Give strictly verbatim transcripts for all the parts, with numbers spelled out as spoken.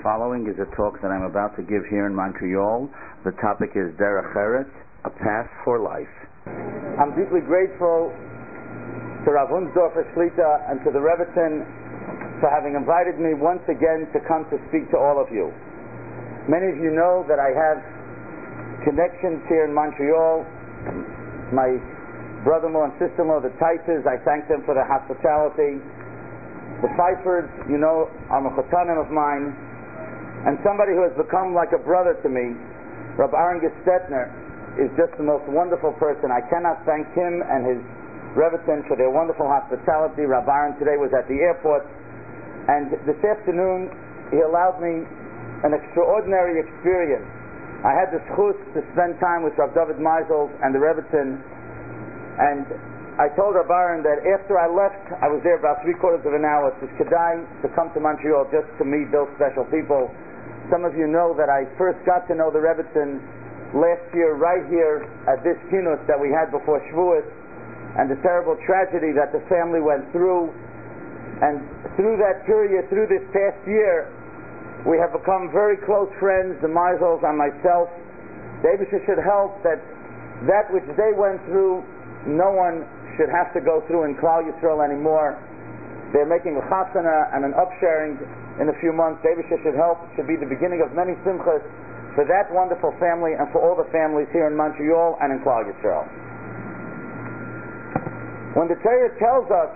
following is a talk that I'm about to give here in Montreal. The topic is Derech Eretz, a path for life. I'm deeply grateful to Rav Hundsdorfer Shlita and to the Rebbetzin for having invited me once again to come to speak to all of you. Many of you know that I have connections here in Montreal. My brother-in-law and sister-in-law, the Taitas, I thank them for their hospitality. The Pfeiffers, you know, are mechutanim of mine, and somebody who has become like a brother to me, Rabbi Aaron Gestetner, is just the most wonderful person. I cannot thank him and his Rebbetzin for their wonderful hospitality. Rabbi Aaron today was at the airport, and this afternoon he allowed me an extraordinary experience. I had the schus to spend time with Rabbi David Meisels and the Rebbetzin, and I told Rabbi Aaron that after I left, I was there about three quarters of an hour. It was kedai to come to Montreal just to meet those special people. Some of you know that I first got to know the Rebbetzin last year right here at this kinnus that we had before Shavuos, and the terrible tragedy that the family went through. And through that period, through this past year, we have become very close friends, the Meisels and myself. The Eibusher should help that that which they went through, no one should have to go through in Klal Yisrael anymore. They're making a chasana and an upsharing in a few months. The Eibusher should help. It should be the beginning of many simchas for that wonderful family and for all the families here in Montreal and in Klal Yisrael. When the Torah tells us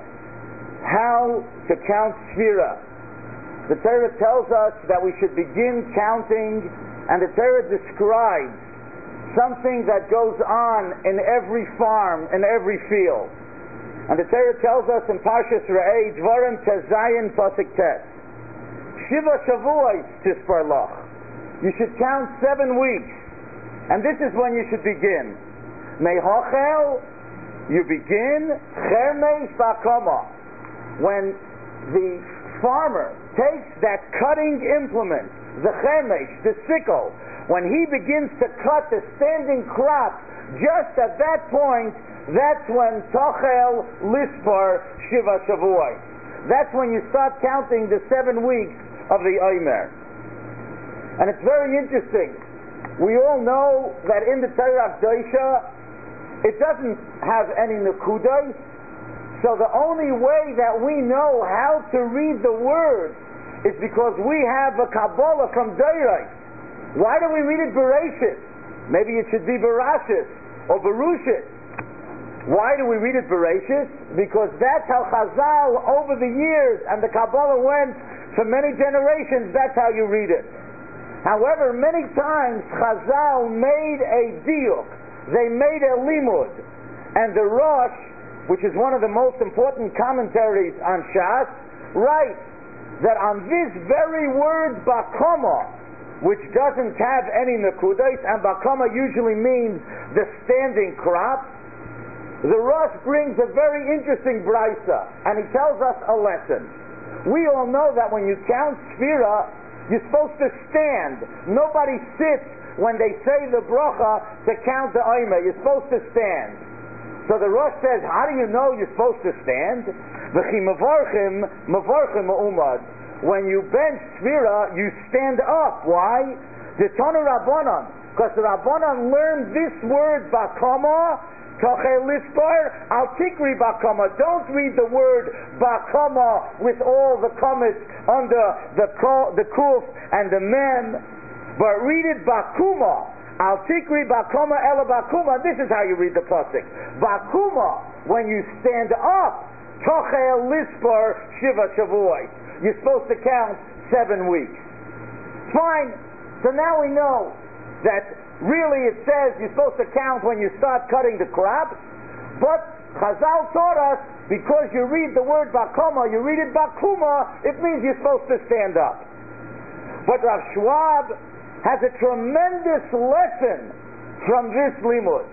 how to count Sfira, the Torah tells us that we should begin counting, and the Torah describes something that goes on in every farm, in every field. And the Torah tells us in Parshas Re'eh, Dvarim Tezayin Pasuk Tes, Shiva Shavuos Tispar Lach. You should count seven weeks, and this is when you should begin. Mehochel, you begin Chermesh Bakoma. When the farmer takes that cutting implement, the Chermesh, the sickle, when he begins to cut the standing crop, just at that point, that's when Tochel Lispar Shiva Shavuos. That's when you start counting the seven weeks of the Omer. And it's very interesting. We all know that in the Torah Kedosha, it doesn't have any nekudos. So the only way that we know how to read the words is because we have a Kabbalah from Deirah. Why do we read it Bereshit? Maybe it should be Berashit or Berushit. Why do we read it Bereshit? Because that's how Chazal over the years, and the Kabbalah went for many generations, that's how you read it. However, many times Chazal made a diuk, they made a limud, and the Rosh, which is one of the most important commentaries on Shas, writes that on this very word Bakoma, which doesn't have any nekudos, and Bakama usually means the standing crop, the Rosh brings a very interesting brisa, and he tells us a lesson. We all know that when you count Sfira, you're supposed to stand. Nobody sits when they say the bracha to count the Omer. You're supposed to stand. So the Rosh says, how do you know you're supposed to stand? V'chi mevorchim, mevorchim ma'umad. When you bench Sfira, you stand up. Why? The Tanu Rabbanan. Because the Rabbanan learned this word Bakama, Tochel Lispar, Al Tikri Bakama. Don't read the word Bakama with all the commas under the the Kuf and the Mem, but read it Bakuma. Al Tikri Bakama Ela Bakuma. This is how you read the pasuk. Bakuma, when you stand up, Tochel Lispar Shiva Shavuos. You're supposed to count seven weeks. Fine. So now we know that really it says you're supposed to count when you start cutting the crops, but Chazal taught us because you read the word Bakoma, you read it Bakuma, it means you're supposed to stand up. But Rav Schwab has a tremendous lesson from this limud.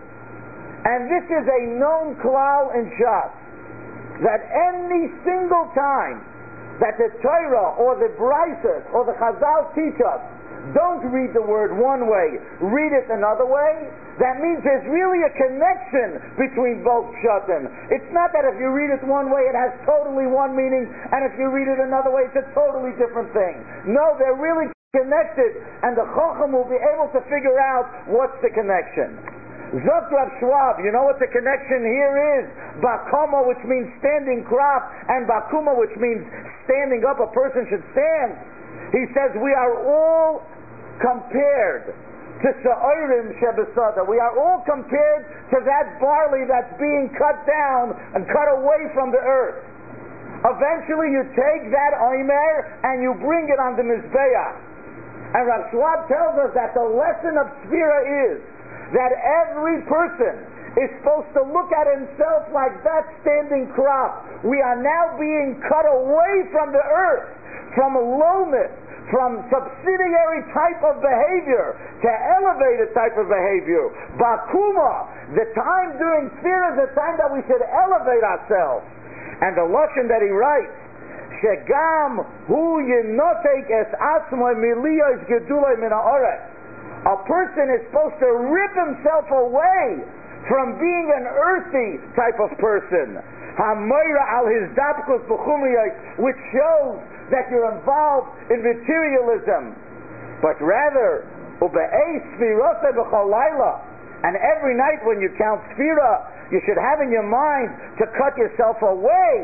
And this is a known klal in Shas, that any single time that the Torah or the Brisas or the Chazal teach us, don't read the word one way, read it another way, that means there's really a connection between both pshatim. It's not that if you read it one way it has totally one meaning, and if you read it another way it's a totally different thing. No, they're really connected, and the Chacham will be able to figure out what's the connection. Zok Rav Schwab, you know what the connection here is? Bakoma, which means standing crop, and Bakuma, which means standing up, a person should stand. He says we are all compared to Sha'orim Shebesada. We are all compared to that barley that's being cut down and cut away from the earth. Eventually you take that Omer and you bring it on the Mizbeach. And Rav Schwab tells us that the lesson of Sfira is that every person is supposed to look at himself like that standing crop. We are now being cut away from the earth, from lowness, from subsidiary type of behavior to elevated type of behavior. Bakuma, the time during Sfira is the time that we should elevate ourselves. And the lashon that he writes, Shegam hu yinotek es atzmoi miliyos geduloi min haaretz. A person is supposed to rip himself away from being an earthy type of person. Hamoira al his dapkus b'chumiyos, which shows that you're involved in materialism. But rather, ube'ei sfirosei b'chol laila. And every night when you count Sfira, you should have in your mind to cut yourself away,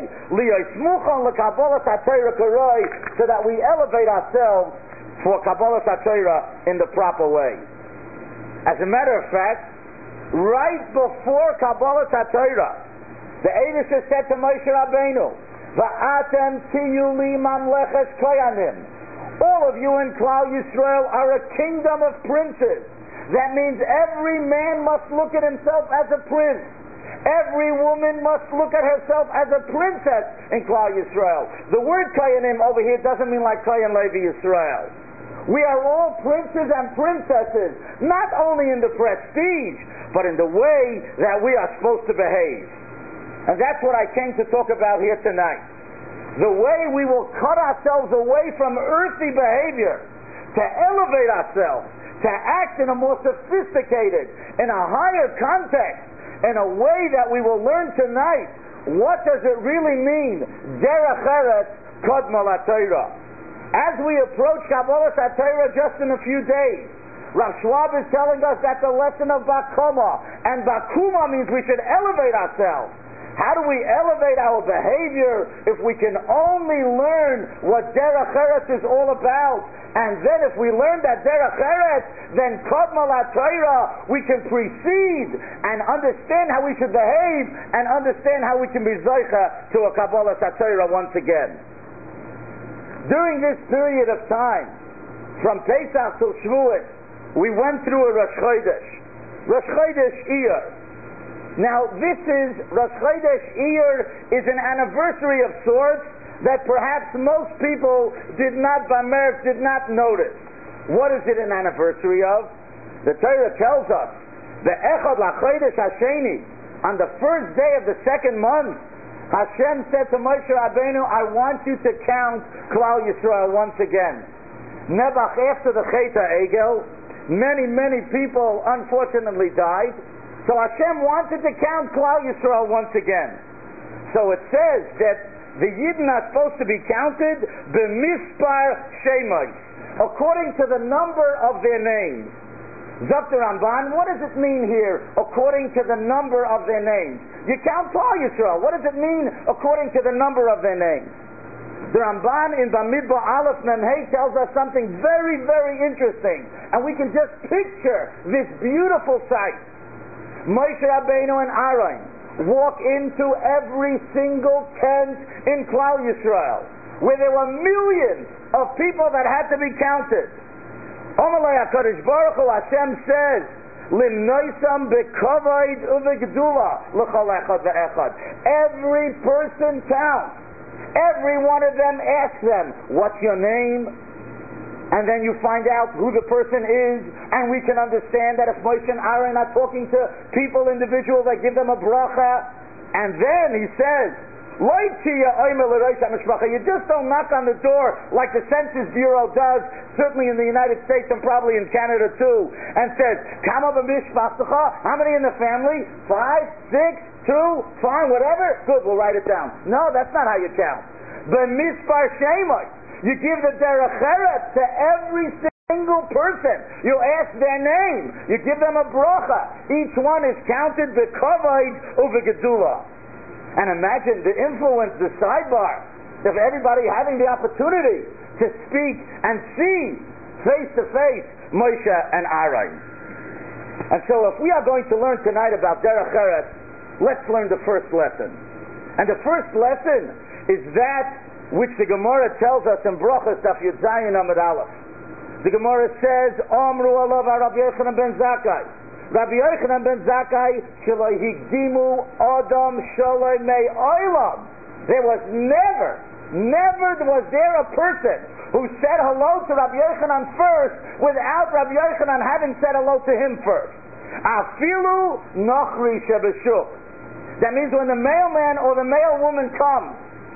so that we elevate ourselves for Kabbalas HaTorah in the proper way. As a matter of fact, right before Kabbalas HaTorah, the Eibush said to Moshe Rabbeinu, Va'atem tiyu li mamleches koyanim. All of you in Klal Yisrael are a kingdom of princes. That means every man must look at himself as a prince. Every woman must look at herself as a princess in Klal Yisrael. The word Koyanim over here doesn't mean like Koyan Levi Yisrael. We are all princes and princesses, not only in the prestige, but in the way that we are supposed to behave. And that's what I came to talk about here tonight. The way we will cut ourselves away from earthy behavior to elevate ourselves, to act in a more sophisticated, in a higher context, in a way that we will learn tonight. What does it really mean? Derech Eretz Kodma LaTorah. As we approach Kabbalas HaTorah just in a few days, Rav Schwab is telling us that the lesson of Bakoma, and Bakuma means we should elevate ourselves. How do we elevate our behavior if we can only learn what Derech Eretz is all about? And then if we learn that Derech Eretz, then Kodma LaTorah, we can precede and understand how we should behave and understand how we can be Zoicha to a Kabbalas HaTorah once again. During this period of time, from Pesach till Shavuot, we went through a Rosh Chodesh. Rosh Chodesh Iyar. Now this is, Rosh Chodesh Iyar is an anniversary of sorts that perhaps most people did not, Bamer, did not notice. What is it an anniversary of? The Torah tells us, the Echad LaChodesh Hasheni, on the first day of the second month, Hashem said to Moshe Rabbeinu, I want you to count Klal Yisrael once again. Nebach, after the Cheta Egel, many, many people unfortunately died. So Hashem wanted to count Klal Yisrael once again. So it says that the Yidden are supposed to be counted b'mispar shemos, according to the number of their names. Zakter Ramban, what does it mean here, according to the number of their names? You count Klal Yisrael. What does it mean, according to the number of their names? The Ramban in Bamidbar Aleph Memhei tells us something very, very interesting, and we can just picture this beautiful sight. Moshe Rabbeinu and Aaron walk into every single tent in Klal Yisrael, where there were millions of people that had to be counted. Omalei HaKadosh Baruch Hu, Hashem says, Limnoisam bekovaid uvegdula l'chol echad ve'echad. Every person counts. Every one of them asks them, what's your name? And then you find out who the person is, and we can understand that if Moshe and Aaron are talking to people, individuals, that give them a bracha, and then he says, you just don't knock on the door like the Census Bureau does, certainly in the United States and probably in Canada too, and says, how many in the family? Five, six, two, fine, whatever? Good, we'll write it down. No, that's not how you count. B'mispar shemos. You give the derech eretz to every single person. You ask their name. You give them a bracha. Each one is counted b'kavod u'v'gedula. And imagine the influence, the sidebar, of everybody having the opportunity to speak and see face to face Moshe and Aaron. And so if we are going to learn tonight about derech eretz, let's learn the first lesson. And the first lesson is that which the Gemara tells us in Brachos Daf Yud Zayin Amud Aleph. The Gemara says, Amru alav Rabbi Yochanan ben Zakkai. Rabbi Yochanan ben Zakkai shelo higdimu Adam shaloi mei olam. There was never, never was there a person who said hello to Rabbi Yochanan first without Rabbi Yochanan having said hello to him first. Afilu nochri shebeshuk. That means when the mailman or the mail woman comes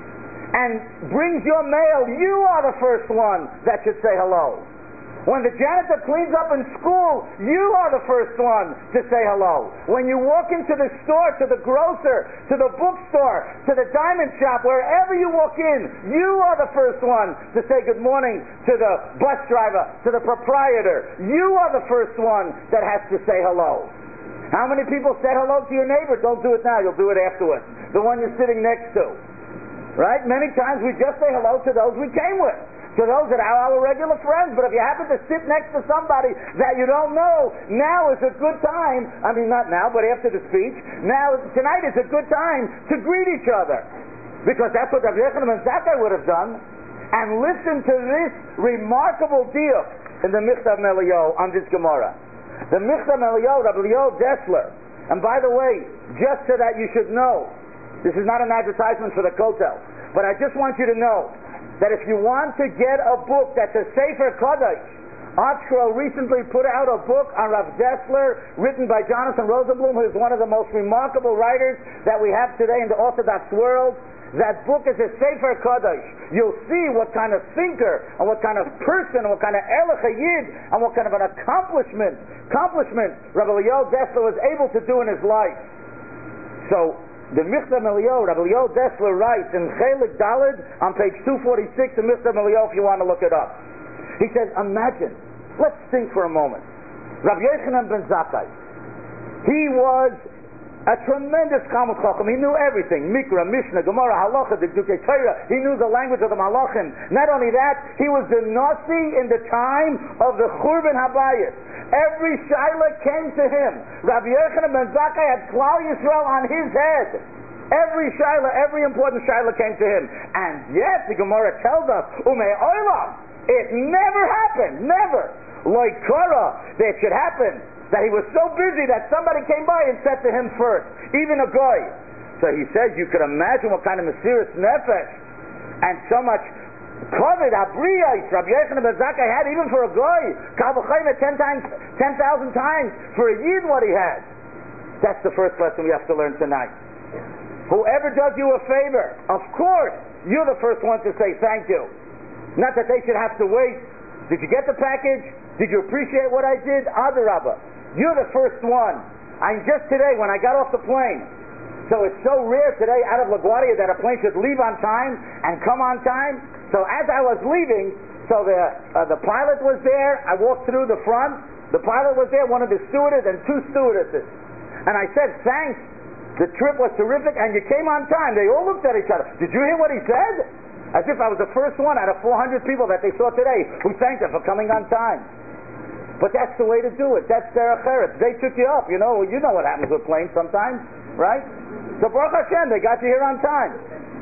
and brings your mail, you are the first one that should say hello. When the janitor cleans up in school, you are the first one to say hello. When you walk into the store, to the grocer, to the bookstore, to the diamond shop, wherever you walk in, you are the first one to say good morning to the bus driver, to the proprietor. You are the first one that has to say hello. How many people said hello to your neighbor? Don't do it now, you'll do it afterwards. The one you're sitting next to. Right? Many times we just say hello to those we came with. To those that are our regular friends. But if you happen to sit next to somebody that you don't know, now is a good time. I mean, not now, but after the speech. Now, tonight is a good time to greet each other. Because that's what Rabbi Yochanan ben Zakkai would have done. And listen to this remarkable deal in the Michtav Meliyahu on this Gemara. The Michtav Meliyahu, Rabbi Eliezer Dessler. And by the way, just so that you should know, this is not an advertisement for the Kotel, but I just want you to know that if you want to get a book that's a Sefer Kodesh, ArtScroll recently put out a book on Rav Dessler, written by Jonathan Rosenblum, who is one of the most remarkable writers that we have today in the Orthodox world. That book is a Sefer Kodesh. You'll see what kind of thinker, and what kind of person, and what kind of Erech Hayid, and what kind of an accomplishment, accomplishment Rabbi Eliezer Dessler was able to do in his life. So, the Michtav Meliyahu, Rabbi Eliezer Dessler writes in Chelik Daled on page two forty-six in Michtav Meliyahu, if you want to look it up. He says, imagine, let's think for a moment. Rabbi Yochanan ben Zakkai, he was a tremendous Talmid Chacham. He knew everything. Mikra, Mishnah, Gemara, Halacha, the Dukei Torah. He knew the language of the Malachim. Not only that, he was the Nasi in the time of the Churban Habayis. Every Shaila came to him. Rabbi Yochanan ben Zakkai had Klal Yisrael on his head. Every Shaila, every important Shaila came to him. And yet, the Gemara tells us, Umei Olam, it never happened. Never. Like Korah, that should happen. That he was so busy that somebody came by and said to him first, even a goy. So he says, you could imagine what kind of Mesiras Nefesh and so much Kovid, Abriyais, Rabbi Yochanan ben Zakkai had even for a goy. Kal v'chomer ten times, ten thousand times for a Yid what he had. That's the first lesson we have to learn tonight. Whoever does you a favor, of course, you're the first one to say thank you. Not that they should have to wait. Did you get the package? Did you appreciate what I did? Adarabah. You're the first one. I just today, when I got off the plane, so it's so rare today out of LaGuardia that a plane should leave on time and come on time. So as I was leaving, so the uh, the pilot was there. I walked through the front. The pilot was there, one of the stewardess and two stewardesses. And I said, thanks. The trip was terrific, and you came on time. They all looked at each other. Did you hear what he said? As if I was the first one out of four hundred people that they saw today who thanked him for coming on time. But that's the way to do it. That's derech eretz. They took you up. You know, you know what happens with planes sometimes, right? So Baruch Hashem, they got you here on time.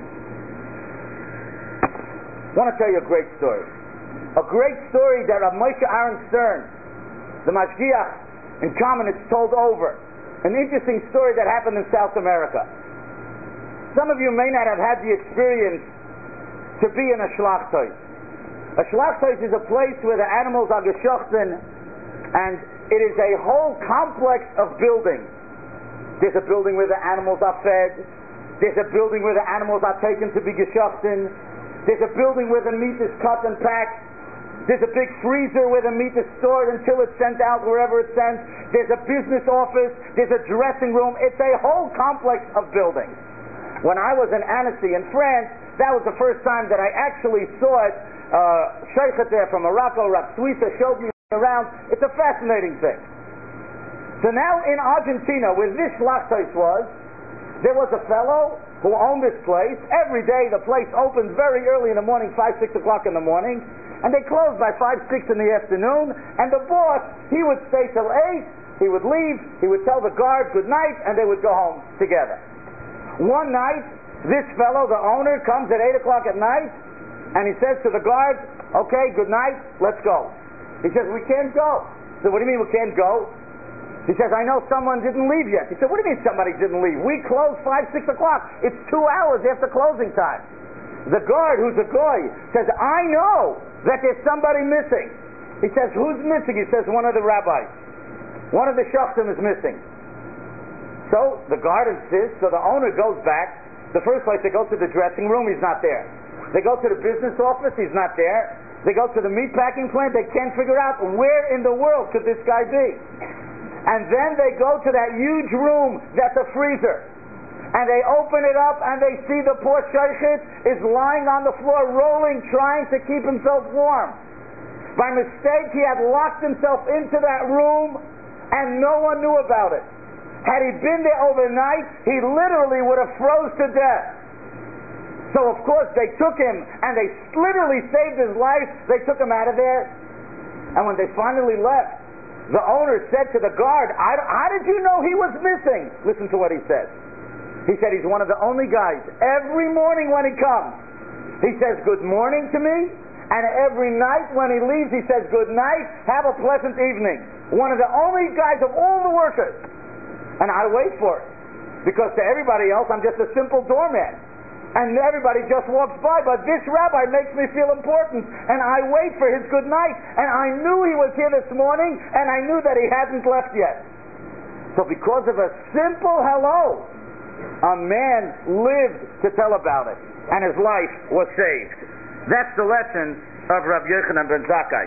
I want to tell you a great story. A great story that Rav Moshe Aaron Stern, the Mashgiach in Kamenetz, told over. An interesting story that happened in South America. Some of you may not have had the experience to be in a Shlachtos. A Shlachtos is a place where the animals are geschochten, and it is a whole complex of buildings. There's a building where the animals are fed. There's a building where the animals are taken to be geschochten. There's a building where the meat is cut and packed. There's a big freezer where the meat is stored until it's sent out wherever it's sent. There's a business office. There's a dressing room. It's a whole complex of buildings. When I was in Annecy in France, that was the first time that I actually saw it uh, sheikhet there from Morocco, Rav Suisa, showed me around. It's a fascinating thing. So now in Argentina, where this Lachtos was, there was a fellow who owned this place. Every day the place opened very early in the morning, five, six o'clock in the morning, and they closed by five, six in the afternoon. And the boss, he would stay till eight, he would leave, he would tell the guard good night, and they would go home together. One night, this fellow, the owner, comes at eight o'clock at night, and he says to the guard, okay, good night, let's go. He says, we can't go. So what do you mean we can't go? He says, I know someone didn't leave yet. He said, what do you mean somebody didn't leave? We close five, six o'clock. It's two hours after closing time. The guard, who's a goy, says, I know that there's somebody missing. He says, who's missing? He says, one of the rabbis. One of the shoftim is missing. So the guard insists, so the owner goes back. The first place, they go to the dressing room, he's not there. They go to the business office, he's not there. They go to the meatpacking plant, they can't figure out where in the world could this guy be. And then they go to that huge room that's a freezer. And they open it up and they see the poor sheikhet is lying on the floor, rolling, trying to keep himself warm. By mistake, he had locked himself into that room and no one knew about it. Had he been there overnight, he literally would have froze to death. So of course they took him and they literally saved his life. They took him out of there. And when they finally left, the owner said to the guard, I, how did you know he was missing? Listen to what he said. He said he's one of the only guys. Every morning when he comes, he says good morning to me. And every night when he leaves, he says good night, have a pleasant evening. One of the only guys of all the workers. And I wait for it. Because to everybody else, I'm just a simple doorman. And everybody just walks by, but this rabbi makes me feel important, and I wait for his good night, and I knew he was here this morning, and I knew that he hadn't left yet. So because of a simple hello, a man lived to tell about it, and his life was saved. That's the lesson of Rabbi Yochanan ben Zakkai.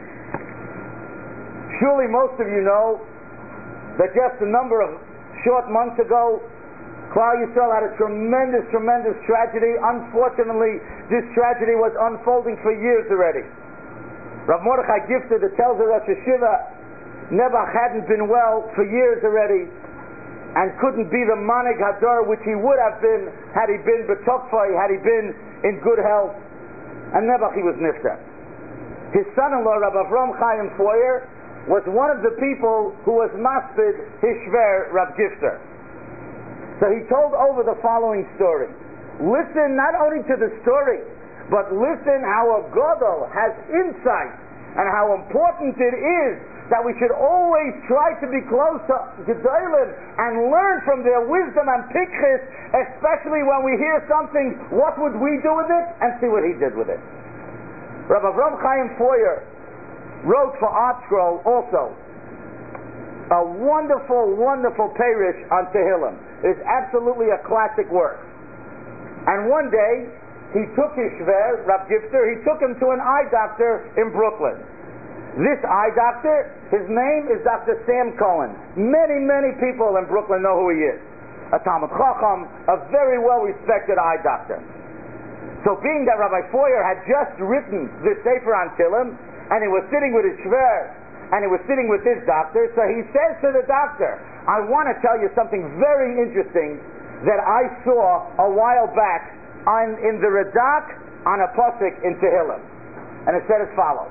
Surely most of you know that just a number of short months ago, Klal Yisrael had a tremendous, tremendous tragedy. Unfortunately, this tragedy was unfolding for years already. Rav Mordechai Gifter, that tells us Rosh Hashiva, Nebuch hadn't been well for years already, and couldn't be the Manig Hador which he would have been had he been B'tokfai, had he been in good health. And Nebuch, he was nifter. His son-in-law, Rav Avram Chaim Foyer, was one of the people who was maspid his shver, Rav Gifter. So he told over the following story. Listen not only to the story, but listen how a Gadol has insight and how important it is that we should always try to be close to Gedolim and learn from their wisdom and pikchis, especially when we hear something, what would we do with it? And see what he did with it. Rav Avram Chaim Foyer wrote for ArtScroll also a wonderful, wonderful parish on Tehillim. It's absolutely a classic work. And one day, he took his shver, Rav Gifter, he took him to an eye doctor in Brooklyn. This eye doctor, his name is Doctor Sam Cohen. Many, many people in Brooklyn know who he is. A Talmud Chacham, a very well-respected eye doctor. So being that Rabbi Foyer had just written this Sefer on Tehillim, and he was sitting with his shver, and he was sitting with this doctor, so he says to the doctor, I want to tell you something very interesting that I saw a while back on, in the Radak on a pasuk in Tehillim. And it said as follows.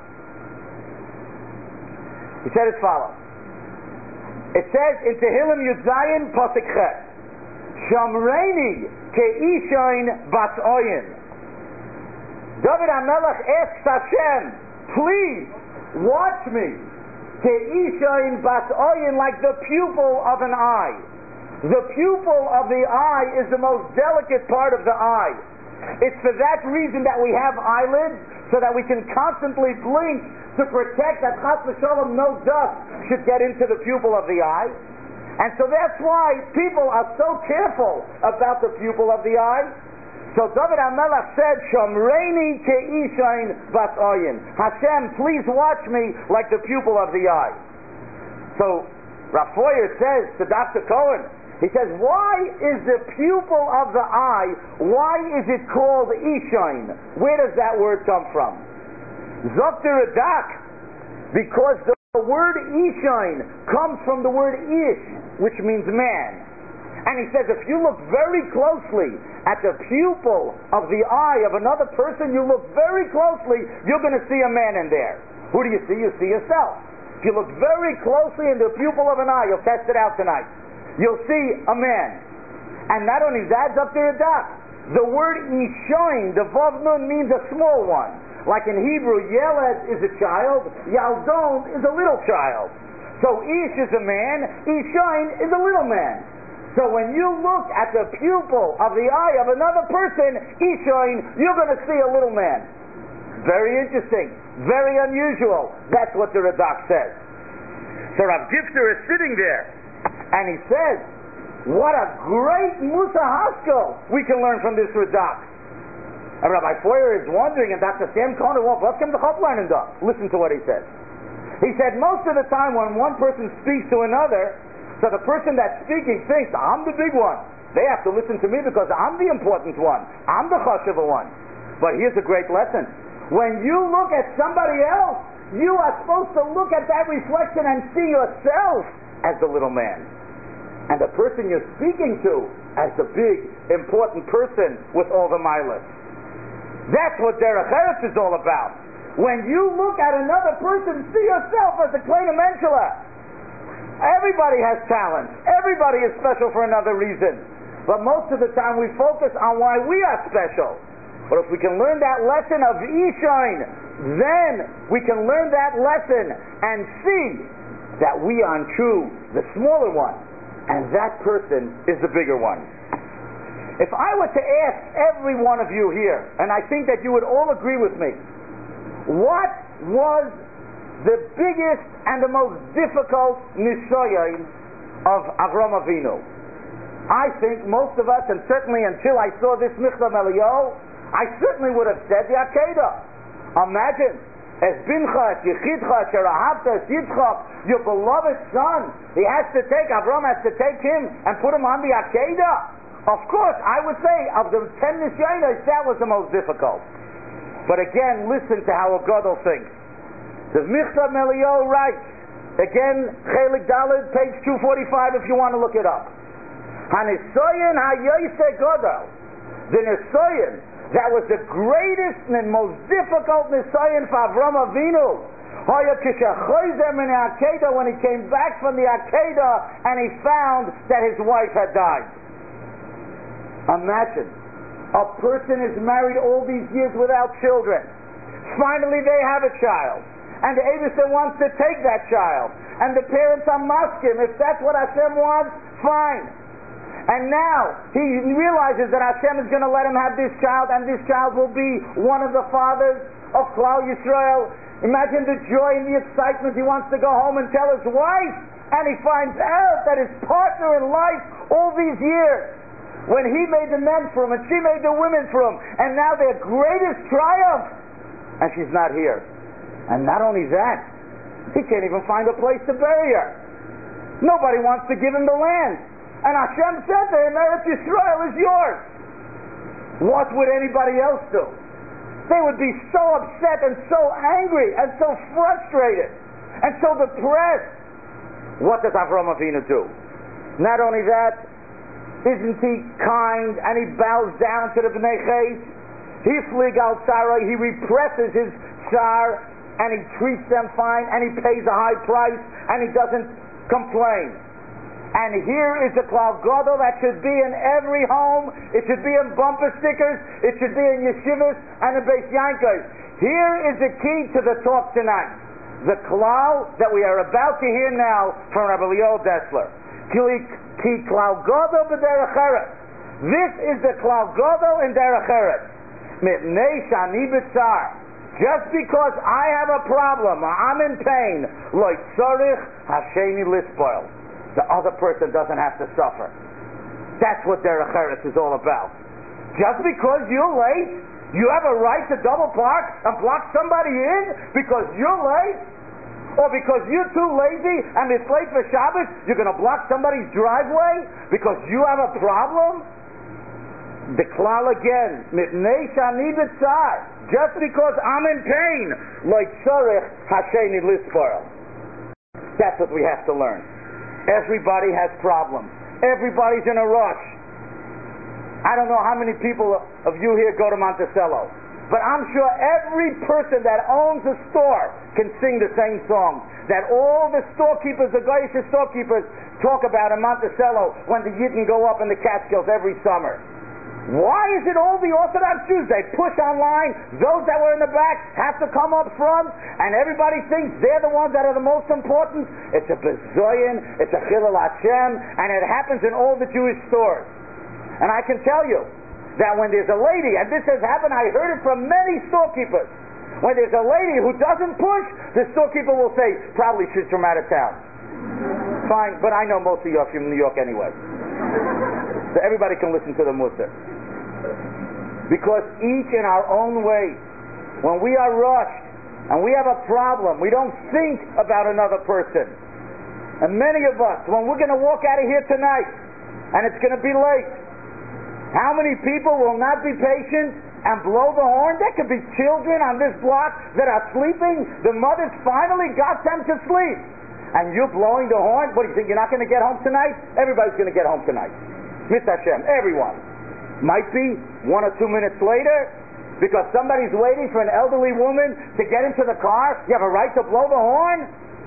He said as follows. It says in Tehillim Yud Zayin pasuk Chet, Shamreini ke'ishain bas oyin. David HaMelech asks Hashem, please watch me. Ke'ishain bas oyin, like the pupil of an eye. The pupil of the eye is the most delicate part of the eye. It's for that reason that we have eyelids, so that we can constantly blink to protect that chas v'sholom no dust should get into the pupil of the eye. And so that's why people are so careful about the pupil of the eye. So David HaMelech said, Shomreini ke'ishain bas oyin. Hashem, please watch me like the pupil of the eye. So Rav Foyer says to Doctor Cohen, he says, why is the pupil of the eye, why is it called ishain? Where does that word come from? Zokter Adak, because the word Ishain comes from the word Ish, which means man. And he says if you look very closely at the pupil of the eye of another person, you look very closely, you're going to see a man in there. Who do you see? You see yourself. If you look very closely in the pupil of an eye, you'll test it out tonight, you'll see a man. And not only that, Zokter Adak, the word Ishain, the Vav Nun, means a small one. Like in Hebrew, Yeled is a child, Yaldon is a little child. So Ish is a man, Ishain is a little man. So when you look at the pupil of the eye of another person, Ishain, you're going to see a little man. Very interesting, very unusual. That's what the Radak says. So Rav Gifter is sitting there, and he says, what a great Musa Haskell we can learn from this Radak. And Rabbi Feuer is wondering, and Doctor Sam Cohn, what's him the Chop learning done? Listen to what he says. He said most of the time when one person speaks to another, so the person that's speaking thinks, I'm the big one. They have to listen to me because I'm the important one. I'm the chashuva one. But here's a great lesson. When you look at somebody else, you are supposed to look at that reflection and see yourself as the little man. And the person you're speaking to as the big, important person with all the milas. That's what Derech Eretz is all about. When you look at another person, see yourself as a Kleina Menshela. Everybody has talent. Everybody is special for another reason. But most of the time we focus on why we are special. But if we can learn that lesson of Ishain, then we can learn that lesson and see that we are true the smaller one, and that person is the bigger one. If I were to ask every one of you here, and I think that you would all agree with me, what was the biggest and the most difficult nisayon of Avram Avinu? I think most of us, and certainly until I saw this Michtav Eliyahu, I certainly would have said the Akedah. Imagine, as Bincha, Yechidcha, Sherahavta, Yitzchak, your beloved son, he has to take, Avram has to take him and put him on the Akedah. Of course, I would say, of the ten nisyonos, that was the most difficult. But again, listen to how a Gadol thinks. The Michtav Eliyahu writes, again, Chelik Daled, page two forty-five, if you want to look it up. Hanisoyen hayoyse Gadol, the nisoyen that was the greatest and most difficult nisoyen for Avram Avinu, when he came back from the Akedah and he found that his wife had died. Imagine, a person is married all these years without children. Finally they have a child. And the Eibusher wants to take that child. And the parents are maskim. If that's what Hashem wants, fine. And now he realizes that Hashem is going to let him have this child, and this child will be one of the fathers of Klal Yisrael. Imagine the joy and the excitement. He wants to go home and tell his wife, and he finds out that his partner in life all these years, when he made the men for him and she made the women for him, and now their greatest triumph, and she's not here. And not only that, he can't even find a place to bury her. Nobody wants to give him the land. And Hashem said to him, Eretz Yisrael is yours. What would anybody else do? They would be so upset and so angry and so frustrated and so depressed. What does Avram Avinu do? Not only that, isn't he kind and he bows down to the Bnei Ches? He flig al tzara, he represses his tsar, and he treats them fine, and he pays a high price, and he doesn't complain. And here is the Klal Gadol that should be in every home. It should be in bumper stickers. It should be in yeshivas and in Beis Yankos. Here is the key to the talk tonight. The Klal that we are about to hear now from Rabbi Liel Dessler. Ki Klal Gadol b'derech eretz. This is the Klal Gadol in derech eretz. Mipnei shani b'tzar. Just because I have a problem, I'm in pain, lo tzorich hasheni lispoil. The other person doesn't have to suffer. That's what derech eretz is all about. Just because you're late, you have a right to double park and block somebody in because you're late? Or because you're too lazy and it's late for Shabbos, you're going to block somebody's driveway because you have a problem? The klal again, mipnei shani b'tzar, just because I'm in pain, like tzarech hasheni lispar. That's what we have to learn. Everybody has problems. Everybody's in a rush. I don't know how many people of you here go to Monticello, but I'm sure every person that owns a store can sing the same song that all the storekeepers, the Goyish storekeepers, talk about in Monticello when the Yidden go up in the Catskills every summer. Why is it all the Orthodox Jews? They push online, those that were in the back have to come up front, and everybody thinks they're the ones that are the most important. It's a bezoyan, it's a chilul Hashem, and it happens in all the Jewish stores. And I can tell you that when there's a lady, and this has happened, I heard it from many storekeepers, when there's a lady who doesn't push, the storekeeper will say, probably she's from out of town. Fine, but I know most of you are from New York anyway. So everybody can listen to the Musar. Because each in our own way, when we are rushed and we have a problem, we don't think about another person. And many of us, when we're going to walk out of here tonight and it's going to be late, how many people will not be patient and blow the horn? There could be children on this block that are sleeping. The mothers finally got them to sleep. And you're blowing the horn? What do you think, you're not going to get home tonight? Everybody's going to get home tonight. Mitzvah Hashem, everyone. Might be one or two minutes later, because somebody's waiting for an elderly woman to get into the car. You have a right to blow the horn?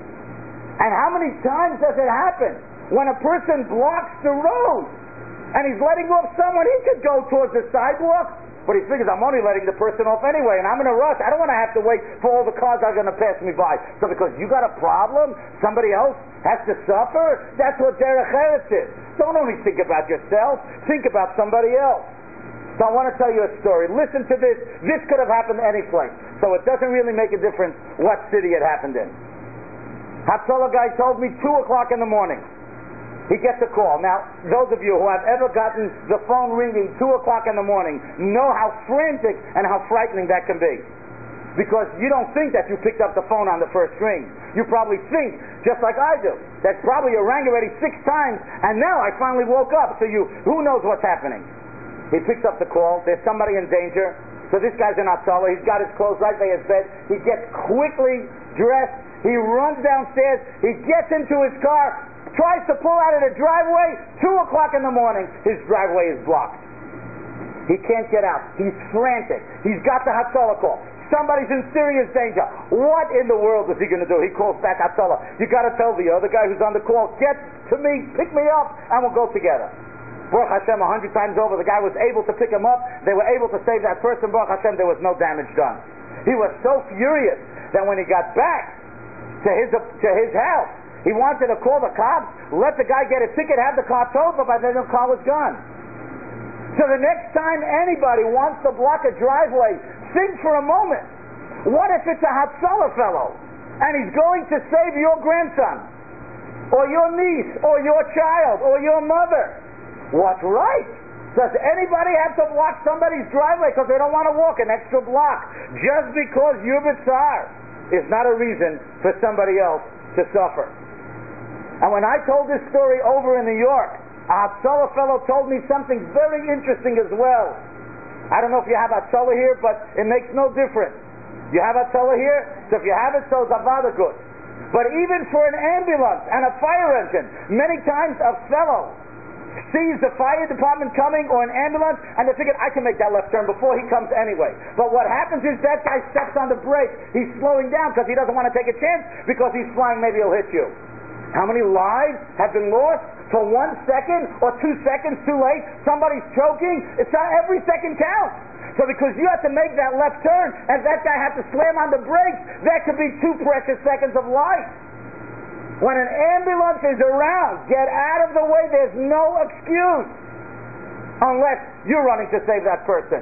And how many times does it happen when a person blocks the road and he's letting off someone? He could go towards the sidewalk, but he figures, I'm only letting the person off anyway, and I'm in a rush. I don't want to have to wait for all the cars that are going to pass me by. So because you got a problem, somebody else has to suffer? That's what derech eretz is. Don't only think about yourself, think about somebody else. So I want to tell you a story. Listen to this. This could have happened any place. So it doesn't really make a difference what city it happened in. Hatzalah guy told me two o'clock in the morning. He gets a call. Now, those of you who have ever gotten the phone ringing two o'clock in the morning know how frantic and how frightening that can be. Because you don't think that you picked up the phone on the first ring. You probably think, just like I do, that probably you rang already six times, and now I finally woke up. So you, who knows what's happening? He picks up the call. There's somebody in danger. So this guy's in Hatzalah. He's got his clothes right by his bed. He gets quickly dressed. He runs downstairs. He gets into his car, tries to pull out of the driveway. Two o'clock in the morning, his driveway is blocked. He can't get out. He's frantic. He's got the Hatzalah call. Somebody's in serious danger. What in the world is he going to do? He calls back Hatzalah. You got to tell the other guy who's on the call, get to me, pick me up, and we'll go together. Baruch Hashem, a hundred times over, the guy was able to pick him up. They were able to save that person. Baruch Hashem, there was no damage done. He was so furious that when he got back to his to his house, he wanted to call the cops, let the guy get a ticket, have the car towed, but by then the car was gone. So the next time anybody wants to block a driveway, think for a moment, what if it's a Hatzalah fellow and he's going to save your grandson or your niece or your child or your mother? What's right? Does anybody have to block somebody's driveway because they don't want to walk an extra block? Just because you're B'tzar is not a reason for somebody else to suffer. And when I told this story over in New York, a Hatzalah fellow told me something very interesting as well. I don't know if you have Hatzalah here, but it makes no difference. You have Hatzalah here? So if you have it, so it's avada good. But even for an ambulance and a fire engine, many times a fellow sees the fire department coming or an ambulance, and they figure, I can make that left turn before he comes anyway. But what happens is that guy steps on the brake. He's slowing down because he doesn't want to take a chance, because he's flying, maybe he'll hit you. How many lives have been lost for one second or two seconds too late? Somebody's choking. It's not, every second counts. So because you have to make that left turn and that guy had to slam on the brakes, that could be two precious seconds of life. When an ambulance is around, get out of the way. There's no excuse unless you're running to save that person.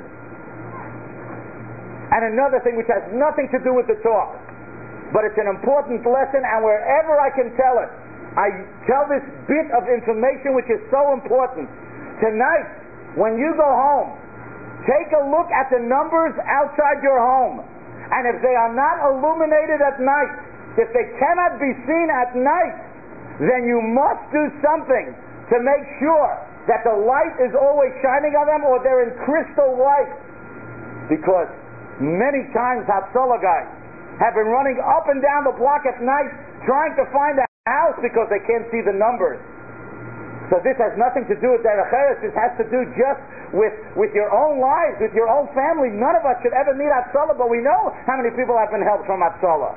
And another thing which has nothing to do with the talk, but it's an important lesson, and wherever I can tell it, I tell this bit of information which is so important. Tonight, when you go home, take a look at the numbers outside your home. And if they are not illuminated at night, if they cannot be seen at night, then you must do something to make sure that the light is always shining on them, or they're in crystal white? Because many times Hatzalah guys have been running up and down the block at night trying to find a house because they can't see the numbers. So this has nothing to do with Derech Eretz. This has to do just with, with your own lives, with your own family. None of us should ever need Hatzalah, but we know how many people have been helped from Hatzalah.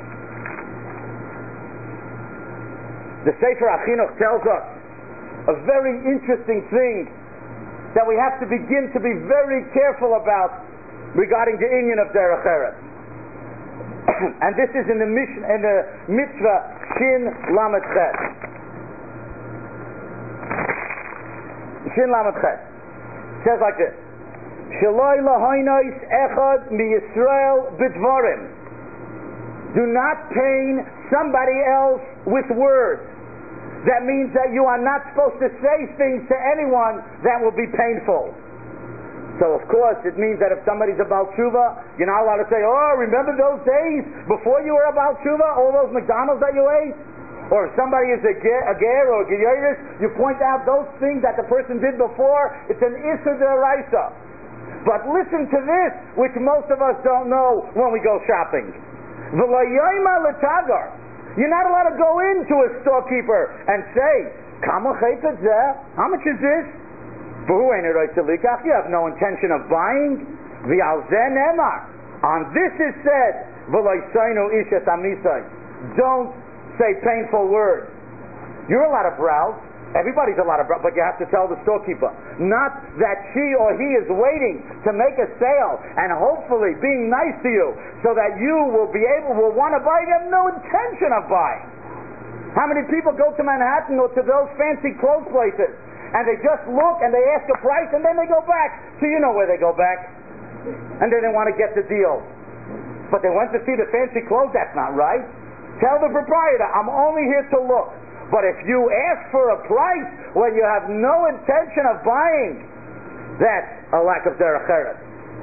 The Sefer HaChinuch tells us a very interesting thing that we have to begin to be very careful about regarding the inyan of Derech Eretz. And this is in the mission, in the mitzvah Shin Lamed Ches. Shin Lamed Ches. It says like this: Sheloi lahoinos echad mi Yisrael b'dvarim. Do not pain somebody else with words. That means that you are not supposed to say things to anyone that will be painful. So of course it means that if somebody's about tshuva, you're not allowed to say, oh, remember those days before you were about tshuva, all those McDonald's that you ate? Or if somebody is a ger, a ger or a geyeris, you point out those things that the person did before. It's an issur d'oraisa. But listen to this, which most of us don't know when we go shopping. V'lo yoyma l'tagar. You're not allowed to go into a storekeeper and say, Kama chayta zeh? How much is this? You have no intention of buying. On this is said, don't say painful words. You're allowed to browse. Everybody's allowed to browse, but you have to tell the storekeeper. Not that she or he is waiting to make a sale and hopefully being nice to you so that you will be able, will want to buy. You have no intention of buying. How many people go to Manhattan or to those fancy clothes places and they just look and they ask a price and then they go back? So you know where they go back. And then they want to get the deal. But they went to see the fancy clothes. That's not right. Tell the proprietor, I'm only here to look. But if you ask for a price when you have no intention of buying, that's a lack of derech eretz.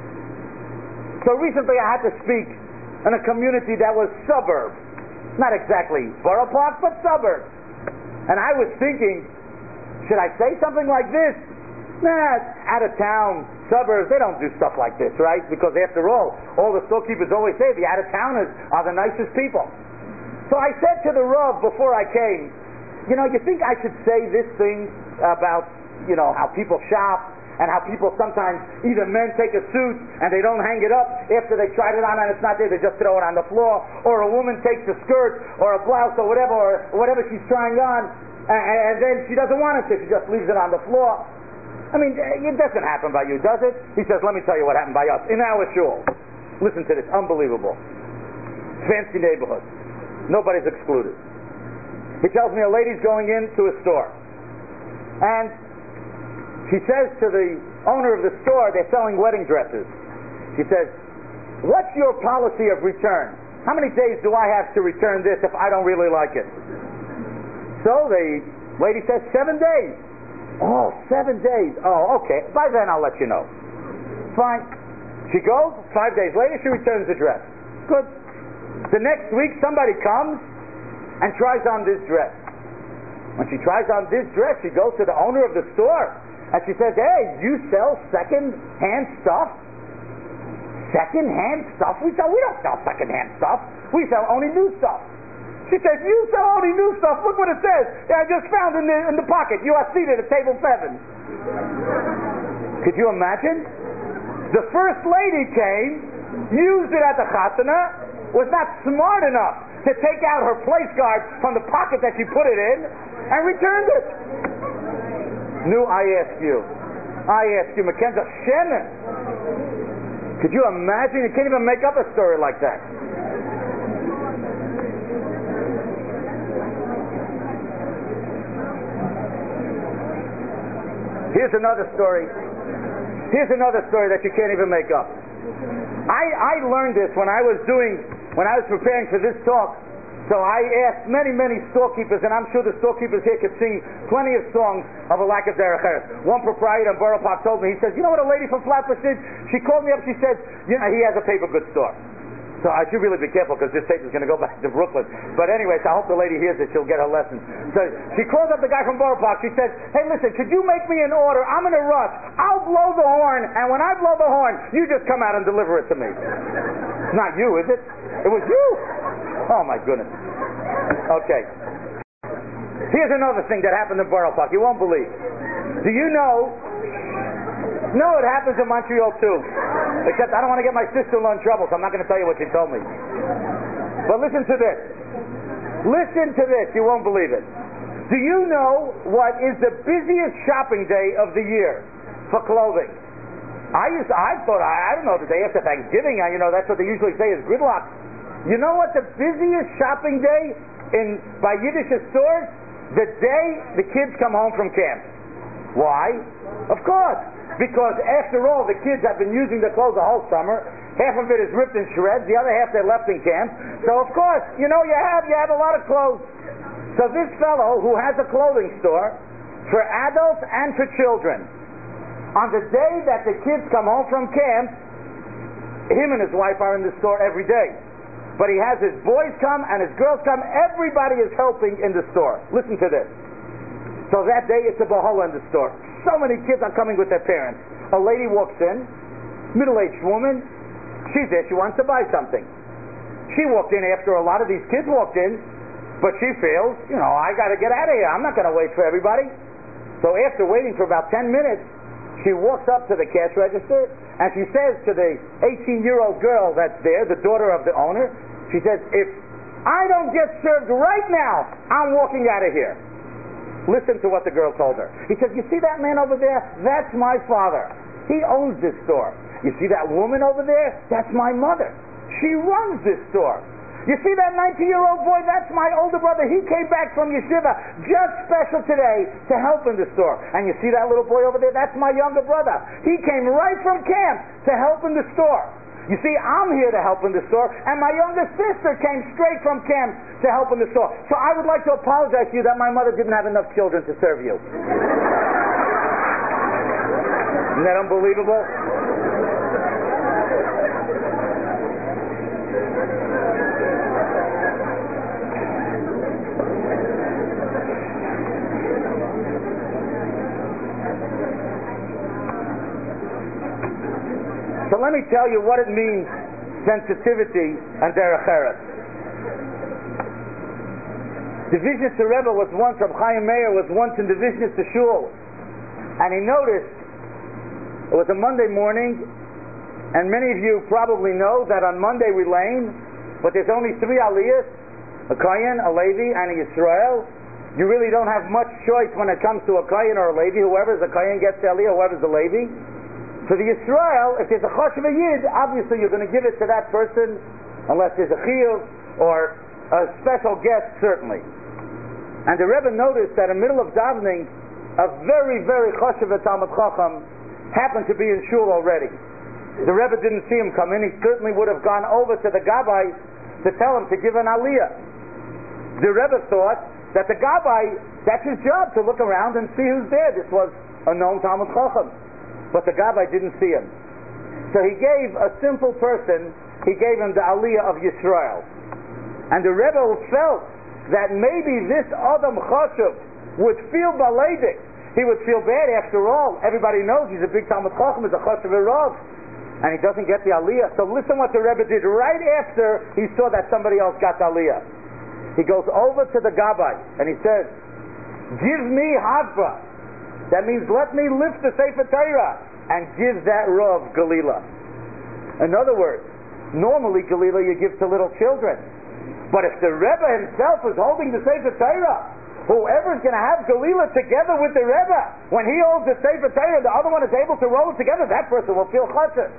So recently I had to speak in a community that was suburb. Not exactly borough park, but suburb. And I was thinking, should I say something like this? Nah, out of town, suburbs, they don't do stuff like this, right? Because after all, all the storekeepers always say the out of towners are the nicest people. So I said to the Rav before I came, you know, you think I should say this thing about, you know, how people shop and how people sometimes, either men take a suit and they don't hang it up after they tried it on and it's not there, they just throw it on the floor, or a woman takes a skirt or a blouse or whatever, or whatever she's trying on, and, and then she doesn't want it, so she just leaves it on the floor. I mean, it doesn't happen by you, does it? He says, let me tell you what happened by us in our shul. Listen to this, unbelievable. Fancy neighborhood. Nobody's excluded. He tells me a lady's going into a store. And she says to the owner of the store, they're selling wedding dresses. She says, what's your policy of return? How many days do I have to return this if I don't really like it? So the lady says, seven days. Oh, seven days. Oh, okay. By then I'll let you know. Fine. She goes, five days later she returns the dress. Good. The next week somebody comes and tries on this dress. When she tries on this dress, she goes to the owner of the store and she says, hey, you sell second-hand stuff? Second-hand stuff? We sell, we don't sell second-hand stuff. We sell only new stuff. She says, you sell only new stuff? Look what it says. Yeah, I just found in the, in the pocket. You are seated at table seven. Could you imagine? The first lady came, used it at the chasana, was not smart enough to take out her place guard from the pocket that she put it in and returned it. Nu, I ask you. I ask you, Mackenzie Shannon. Could you imagine? You can't even make up a story like that. Here's another story. Here's another story that you can't even make up. I, I learned this when I was doing, when I was preparing for this talk. So I asked many, many storekeepers, and I'm sure the storekeepers here could sing plenty of songs of a lack of derech eretz. One proprietor in Borough Park told me, he says, you know what a lady from Flatbush did? She called me up, she said, you know, he has a paper goods store. So I should really be careful because this tape is going to go back to Brooklyn. But anyways, I hope the lady hears it. She'll get her lesson. So she calls up the guy from Borough Park. She says, hey, listen, could you make me an order? I'm in a rush. I'll blow the horn, and when I blow the horn, you just come out and deliver it to me. It's not you, is it? It was you. Oh, my goodness. Okay. Here's another thing that happened in Borough Park. You won't believe. Do you know... No, it happens in Montreal too. Except I don't want to get my sister-in-law in trouble, so I'm not going to tell you what she told me. But listen to this. Listen to this. You won't believe it. Do you know what is the busiest shopping day of the year for clothing? I used to, I thought, I, I don't know, the day after Thanksgiving, I, you know, that's what they usually say is gridlock. You know what the busiest shopping day in by Yiddish stores? The day the kids come home from camp. Why? Of course. Because after all, the kids have been using the clothes the whole summer. Half of it is ripped in shreds. The other half they left in camp. So of course, you know, you have you have a lot of clothes. So this fellow who has a clothing store for adults and for children, on the day that the kids come home from camp, him and his wife are in the store every day. But he has his boys come and his girls come. Everybody is helping in the store. Listen to this. So that day it's a bahala in the store. So many kids are coming with their parents. A lady walks in, middle-aged woman. She's there. She wants to buy something. She walked in after a lot of these kids walked in, but she feels, you know, I got to get out of here. I'm not going to wait for everybody. So after waiting for about ten minutes, she walks up to the cash register and she says to the eighteen-year-old girl that's there, the daughter of the owner, she says, if I don't get served right now, I'm walking out of here. Listen to what the girl told her. He said, you see that man over there? That's my father. He owns this store. You see that woman over there? That's my mother. She runs this store. You see that nineteen-year-old boy? That's my older brother. He came back from yeshiva just special today to help in the store. And you see that little boy over there? That's my younger brother. He came right from camp to help in the store. You see, I'm here to help in the store, and my younger sister came straight from camp to help in the store. So I would like to apologize to you that my mother didn't have enough children to serve you. Isn't that unbelievable? So let me tell you what it means, sensitivity and derech eretz. The Vizhnitzer Rebbe was once, Reb Chaim Meir was once in the Vizhnitzer Shul, and he noticed, it was a Monday morning, and many of you probably know that on Monday we lane, but there's only three aliyahs, a Kohen, a Levi, and a Yisrael. You really don't have much choice when it comes to a Kohen or a Levi. Whoever's a Kohen gets the aliyah, whoever's a Levi. For the Yisrael, if there's a choshev yid, obviously you're going to give it to that person, unless there's a chiyuv or a special guest, certainly. And the Rebbe noticed that in the middle of davening, a very, very choshev Talmid Chacham happened to be in shul already. The Rebbe didn't see him come in. He certainly would have gone over to the Gabbai to tell him to give an aliyah. The Rebbe thought that the Gabbai, that's his job, to look around and see who's there. This was a known Talmid Chacham. But the Gabbai didn't see him. So he gave a simple person, he gave him the aliyah of Yisrael. And the Rebbe felt that maybe this Adam Chashuv would feel baledik. He would feel bad after all. Everybody knows he's a big Talmid Chacham, he's a Chashuv Rav. And he doesn't get the aliyah. So listen what the Rebbe did right after he saw that somebody else got the aliyah. He goes over to the Gabbai and he says, give me Havba. That means let me lift the Sefer Torah and give that Rav Galila. In other words, normally Galila you give to little children. But if the Rebbe himself is holding the Sefer Torah, whoever's going to have Galila together with the Rebbe, when he holds the Sefer Torah, the other one is able to roll it together, that person will feel chashuv.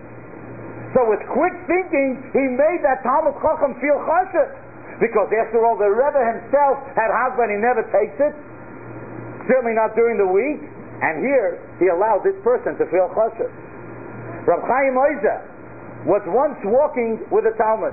So with quick thinking, he made that Talmid Chacham feel chashuv. Because after all, the Rebbe himself had Havba and he never takes it. Certainly not during the week. And here, he allowed this person to feel chashuv. Reb Chaim Oizer was once walking with a Talmud,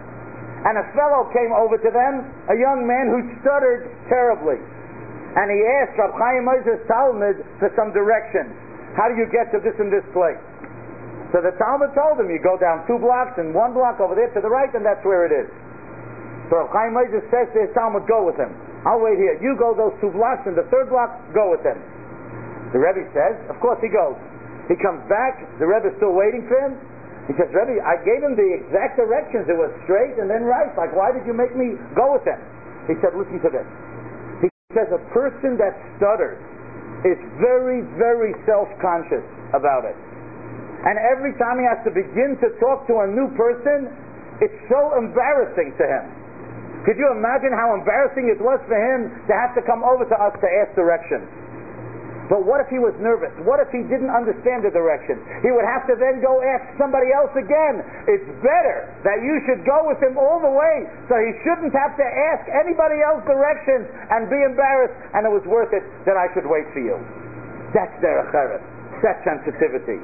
and a fellow came over to them, a young man who stuttered terribly. And he asked Reb Chaim Oizer's Talmud for some direction. How do you get to this and this place? So the Talmud told him, you go down two blocks and one block over there to the right, and that's where it is. So Rav Chaim Moses says to his Talmud, go with him. I'll wait here. You go those two blocks, and the third block, go with him. The Rebbe says, of course he goes. He comes back, the Rebbe is still waiting for him. He says, Rebbe, I gave him the exact directions. It was straight and then right. Like, why did you make me go with him? He said, listen to this. He says, a person that stutters is very, very self-conscious about it. And every time he has to begin to talk to a new person, it's so embarrassing to him. Could you imagine how embarrassing it was for him to have to come over to us to ask directions? But what if he was nervous? What if he didn't understand the directions? He would have to then go ask somebody else again. It's better that you should go with him all the way, so he shouldn't have to ask anybody else directions and be embarrassed, and it was worth it that I should wait for you. That's derech eretz. That's sensitivity.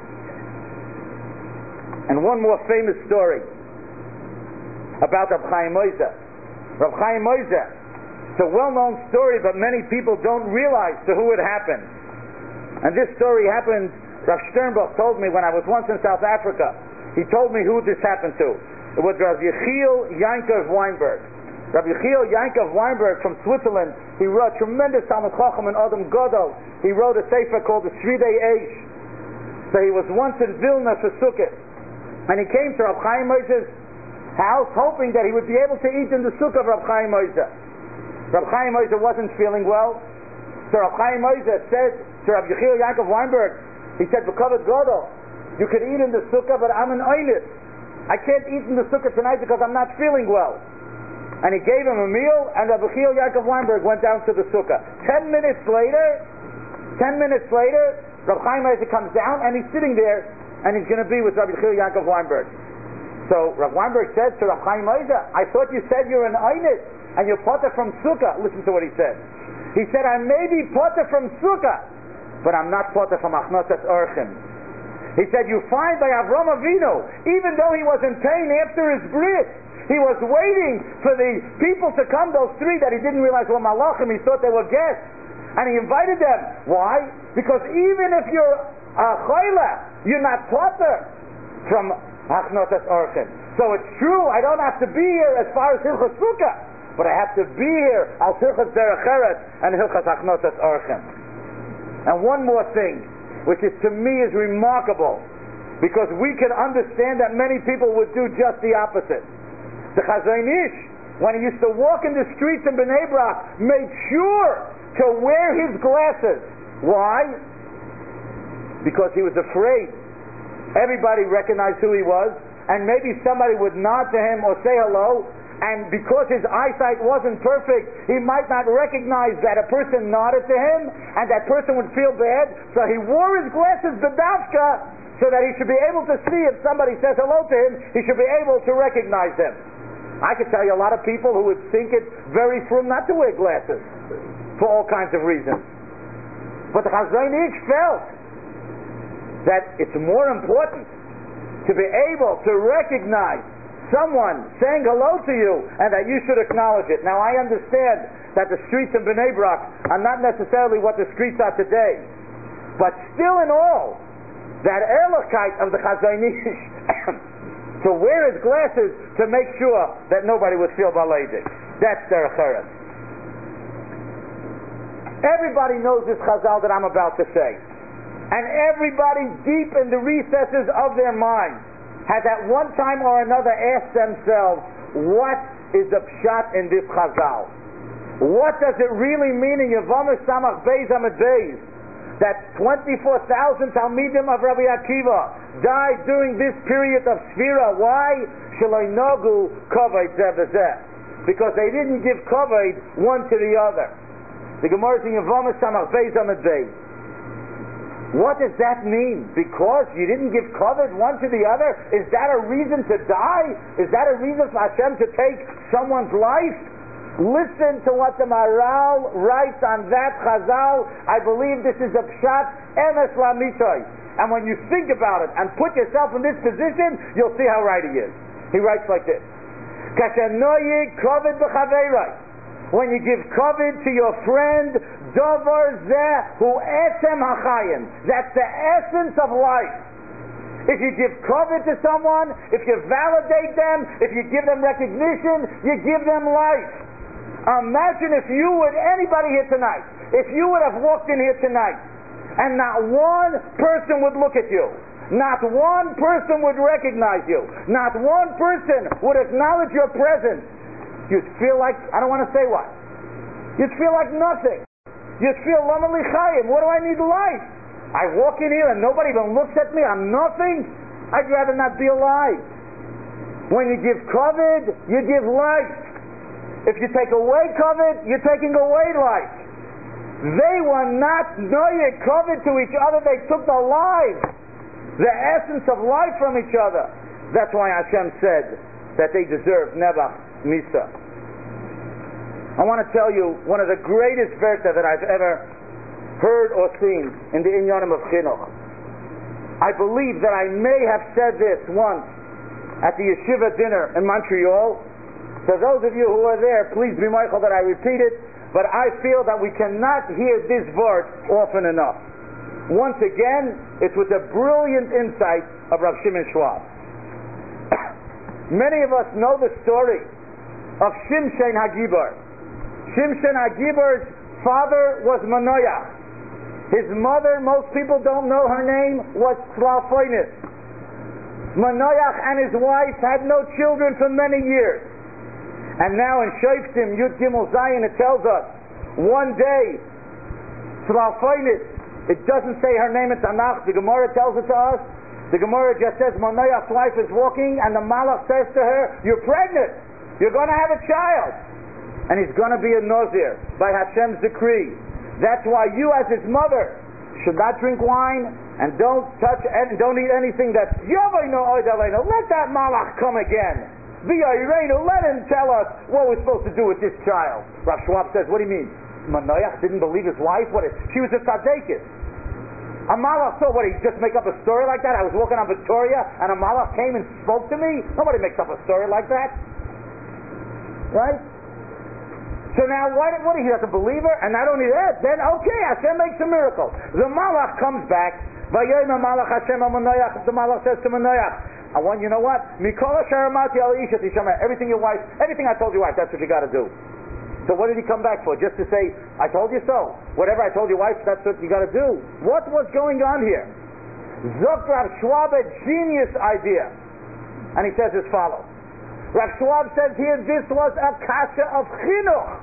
And one more famous story about Rav Chaim Moshe. Rav Chaim Moshe. It's a well-known story, but many people don't realize to who it happened. And this story happened, Rav Sternbuch told me when I was once in South Africa. He told me who this happened to. It was Rav Yechiel Yankov Weinberg. Rav Yechiel Yankov Weinberg from Switzerland, he wrote tremendous Talmud Chacham and Adam Gadol. He wrote a sefer called the Shridei Eish. So he was once in Vilna for Sukkot. And he came to Rav Chaim Moshe's house hoping that he would be able to eat in the sukkah of Rav Chaim Moshe. Rav Chaim Moshe wasn't feeling well. So Rav Chaim Moshe said to Rav Yechiel Yankov Weinberg, he said, B'kavod Gadol, you could eat in the sukkah, but I'm an oinit. I can't eat in the sukkah tonight because I'm not feeling well. And he gave him a meal, and Rav Yechiel Yankov Weinberg went down to the sukkah. Ten minutes later, ten minutes later, Rav Chaim Moshe comes down, and he's sitting there, and he's going to be with Rav Yechiel Yankov Weinberg. So Rav Weinberg says to Rav Chaim Moshe, I thought you said you're an oinit, and you're potter from sukkah. Listen to what he said. He said, I may be potter from sukkah, but I'm not potter from Achnosas Orchim. He said, you find by Avram Avinu, even though he was in pain after his brit, he was waiting for the people to come, those three that he didn't realize were malachim, he thought they were guests. And he invited them. Why? Because even if you're a chayla, you're not potter from Achnosas Orchim. So it's true, I don't have to be here as far as Hilchos Sukkah, but I have to be here al Hilchos Derech Eretz and Hilchos Achnosas Orchim. And one more thing, which is to me is remarkable, because we can understand that many people would do just the opposite. The Chazon Ish, when he used to walk in the streets in Bnei Brak, made sure to wear his glasses. Why? Because he was afraid everybody recognized who he was, and maybe somebody would nod to him or say hello, and because his eyesight wasn't perfect, he might not recognize that a person nodded to him, and that person would feel bad, so he wore his glasses bedavka, so that he should be able to see if somebody says hello to him, he should be able to recognize them. I could tell you a lot of people who would think it very frum not to wear glasses, for all kinds of reasons. But the Chazon Ish felt that it's more important to be able to recognize someone saying hello to you, and that you should acknowledge it. Now I understand that the streets in Bnei Brak are not necessarily what the streets are today, but still in all, that ehrlichkeit of the Chazon Ish to wear his glasses to make sure that nobody would feel baleidik. That's derech eretz. Everybody knows this chazal that I'm about to say, and everybody deep in the recesses of their mind has at one time or another asked themselves, what is the pshat in this chazal? What does it really mean in Yevamah Samach Beis Amud Beis that twenty-four thousand Talmidim of Rabbi Akiva died during this period of Sfira? Why? Sheloi Nogu Kavod Zeh B'Zeh. Because they didn't give kavod one to the other. The Gemara is in Yevamah Samach Beis Amud Beis. What does that mean? Because you didn't give kavod one to the other? Is that a reason to die? Is that a reason for Hashem to take someone's life? Listen to what the Maharal writes on that chazal. I believe this is a pshat emes lamitoy. And when you think about it and put yourself in this position, you'll see how right he is. He writes like this: Kashanoyig kavod b'chaveiroi. When you give kavod to your friend, davar zeh hu etzem hachayim. That's the essence of life. If you give kavod to someone, if you validate them, if you give them recognition, you give them life. Imagine if you would, anybody here tonight, if you would have walked in here tonight and not one person would look at you, not one person would recognize you, not one person would acknowledge your presence, you'd feel like, I don't want to say what, you'd feel like nothing. You'd feel lama li chayim. What do I need life? I walk in here and nobody even looks at me. I'm nothing. I'd rather not be alive. When you give kavod, you give life. If you take away kavod, you're taking away life. They were not noyed kavod to each other. They took the life, the essence of life from each other. That's why Hashem said that they deserve Nebach Misa. I want to tell you one of the greatest verta that I've ever heard or seen in the Inyanim of Chinuch. I believe that I may have said this once at the yeshiva dinner in Montreal. So those of you who are there, please be mindful that I repeat it, but I feel that we cannot hear this verse often enough. Once again, it's with the brilliant insight of Rav Shimon Schwab. Many of us know the story of Shimshon HaGibor. Shimshon HaGibor's father was Manoach. His mother, most people don't know her name, was Tzlafonis. Manoach and his wife had no children for many years. And now in Shoftim Yud Gimel Zayin it tells us, one day, Tzlafonis, it doesn't say her name in Tanakh, the Gemara tells it to us. The Gemara just says Manoach's wife is walking and the Malach says to her, you're pregnant, you're going to have a child. And he's going to be a Nazir by Hashem's decree. That's why you as his mother should not drink wine and don't touch and don't eat anything that's Yavayno Oidavayno. Let that Malach come again. V'yayireinu, let him tell us what we're supposed to do with this child. Rav Schwab says, what do you mean? Manoach didn't believe his wife? What is, she was a tzaddikus. A Malach saw, what, he just make up a story like that? I was walking on Victoria and a Malach came and spoke to me? Nobody makes up a story like that. Right? So now, why, what, he doesn't believe her? And not only that, then, okay, Hashem makes a miracle. The Malach comes back. Vayomer Malach Hashem Manoach. The Malach says to Manoach, I want, you know what? Mikol asher amati al isha tishama. Everything your wife, everything I told your wife, that's what you got to do. So what did he come back for? Just to say, I told you so. Whatever I told your wife, that's what you got to do. What was going on here? Zok Rav Schwab, a genius idea. And he says as follows. Rav Schwab says here, this was a kasha of chinuch.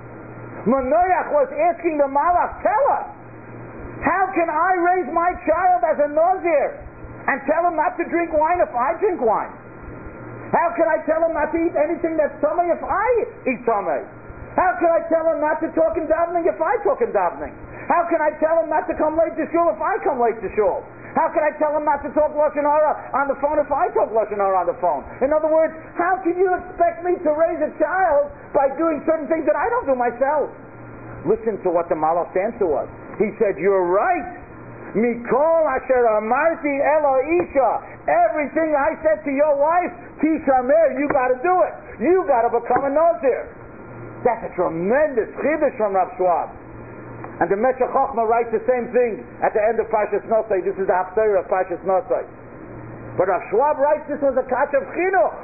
Manoach was asking the Malach, tell us, how can I raise my child as a Nazir and tell him not to drink wine if I drink wine? How can I tell him not to eat anything that's tummy if I eat tummy? How can I tell him not to talk in davening if I talk in davening? How can I tell him not to come late to shul if I come late to shul? How can I tell him not to talk Lashon Hara on the phone if I talk Lashon Hara on the phone? In other words, how can you expect me to raise a child by doing certain things that I don't do myself? Listen to what the Malach's answer was. He said, you're right. Mikol asher amarti elo isha. Everything I said to your wife, tishamer, you got to do it. You got to become a Nazir. That's a tremendous chiddush from Rav Schwab. And the Meshech Chochmah writes the same thing at the end of Parshas Nosai. This is the Haftarah of Parshas Nosai. But Rav Schwab writes this was a catch of chinuch.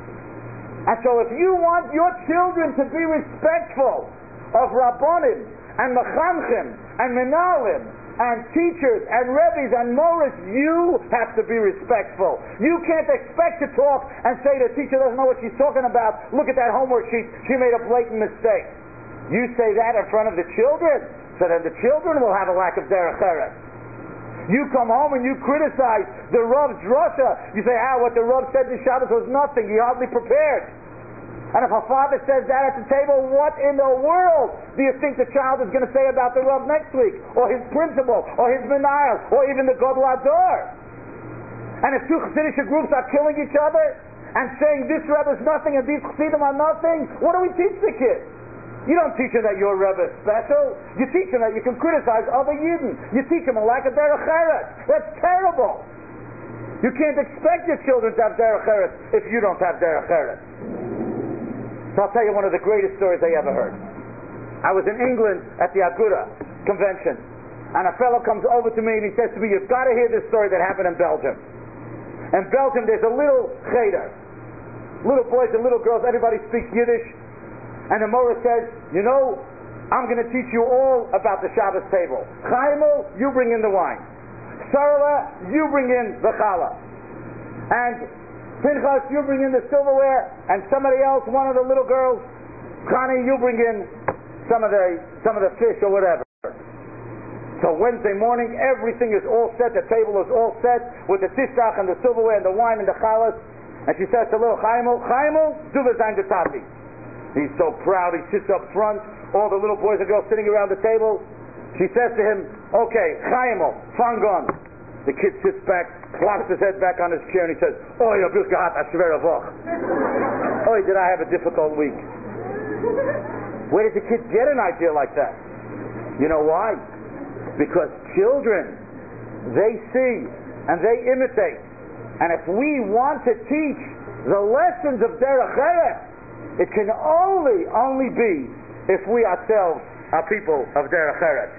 And so if you want your children to be respectful of Rabbonim and Mechanchim and Menalim and teachers and Rebbe's and Moras, you have to be respectful. You can't expect to talk and say the teacher doesn't know what she's talking about. Look at that homework sheet. She made a blatant mistake. You say that in front of the children, so that the children will have a lack of derech eretz. You come home and you criticize the Rav's drasha. You say, ah, what the Rav said this Shabbos was nothing. He hardly prepared. And if a father says that at the table, what in the world do you think the child is going to say about the Rav next week? Or his principal, or his menayel, or even the Gadol Hador? And if two Chassidic groups are killing each other and saying this Rebbe is nothing and these Chassidim are nothing, what do we teach the kids? You don't teach them that your Rebbe is special. You teach them that you can criticize other Yidden. You teach them a lack of derech eretz. That's terrible. You can't expect your children to have derech eretz if you don't have derech eretz. So I'll tell you one of the greatest stories I ever heard. I was in England at the Aguda convention, and a fellow comes over to me and he says to me, you've got to hear this story that happened in Belgium. In Belgium, there's a little cheder. Little boys and little girls, everybody speaks Yiddish. And the Morah says, you know, I'm going to teach you all about the Shabbos table. Chaimel, you bring in the wine. Sarla, you bring in the challah. And Pinchas, you bring in the silverware. And somebody else, one of the little girls, Connie, you bring in some of the some of the fish or whatever. So Wednesday morning, everything is all set. The table is all set with the tishtach and the silverware and the wine and the challahs. And she says to little Chaimel, Chaimel, du wirst ein Tati. He's so proud. He sits up front. All the little boys and girls sitting around the table. She says to him, okay, Chaimel, fang on. The kid sits back, flops his head back on his chair, and he says, oh, you bist gehabt a schwere Woche. Oh, did I have a difficult week. Where did the kid get an idea like that? You know why? Because children, they see and they imitate. And if we want to teach the lessons of Derech Eretz, it can only, only be if we ourselves are people of Derech Eretz.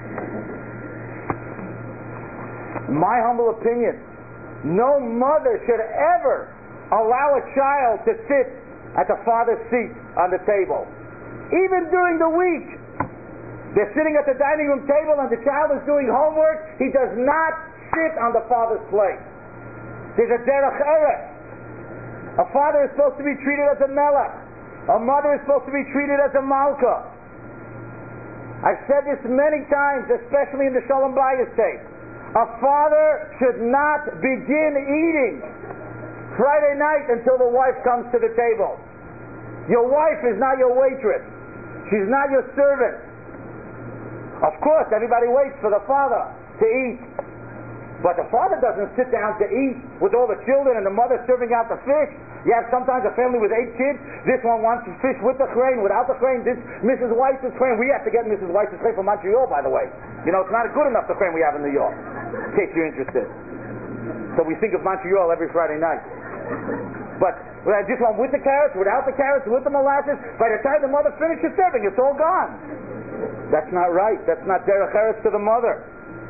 In my humble opinion, no mother should ever allow a child to sit at the father's seat on the table. Even during the week, they're sitting at the dining room table and the child is doing homework. He does not sit on the father's plate. There's a derech eretz. A father is supposed to be treated as a melech. A mother is supposed to be treated as a malka. I've said this many times, especially in the Shalom Bayis tape. A father should not begin eating Friday night until the wife comes to the table. Your wife is not your waitress. She's not your servant. Of course, everybody waits for the father to eat. But the father doesn't sit down to eat with all the children and the mother serving out the fish. You have sometimes a family with eight kids. This one wants fish with the crane, without the crane. This Missus Weiss's crane. We have to get Missus Weiss's crane from Montreal, by the way. You know, it's not good enough, the crane we have in New York, in case you're interested. So we think of Montreal every Friday night. But this one with the carrots, without the carrots, with the molasses, by the time the mother finishes serving, it's all gone. That's not right. That's not derech eretz to the mother.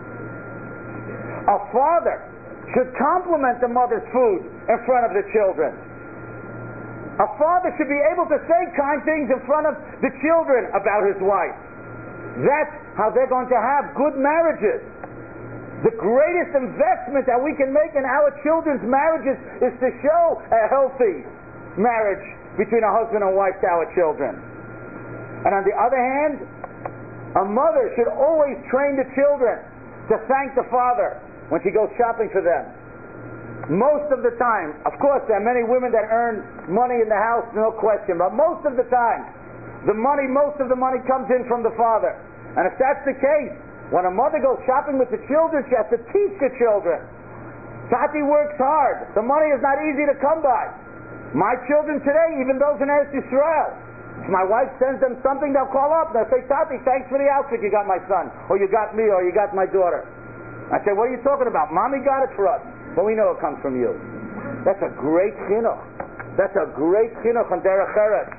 A father should compliment the mother's food in front of the children. A father should be able to say kind things in front of the children about his wife. That's how they're going to have good marriages. The greatest investment that we can make in our children's marriages is to show a healthy marriage between a husband and wife to our children. And on the other hand, a mother should always train the children to thank the father when she goes shopping for them. Most of the time, of course, there are many women that earn money in the house, no question, but most of the time, the money, most of the money comes in from the father. And if that's the case, when a mother goes shopping with the children, she has to teach the children. Tati works hard. The money is not easy to come by. My children today, even those in Eretz Yisrael, if my wife sends them something, they'll call up and they'll say, Tati, thanks for the outfit you got my son, or you got me, or you got my daughter. I say, what are you talking about? Mommy got it for us. But we know it comes from you. That's a great chinuch. That's a great chinuch on derech eretz.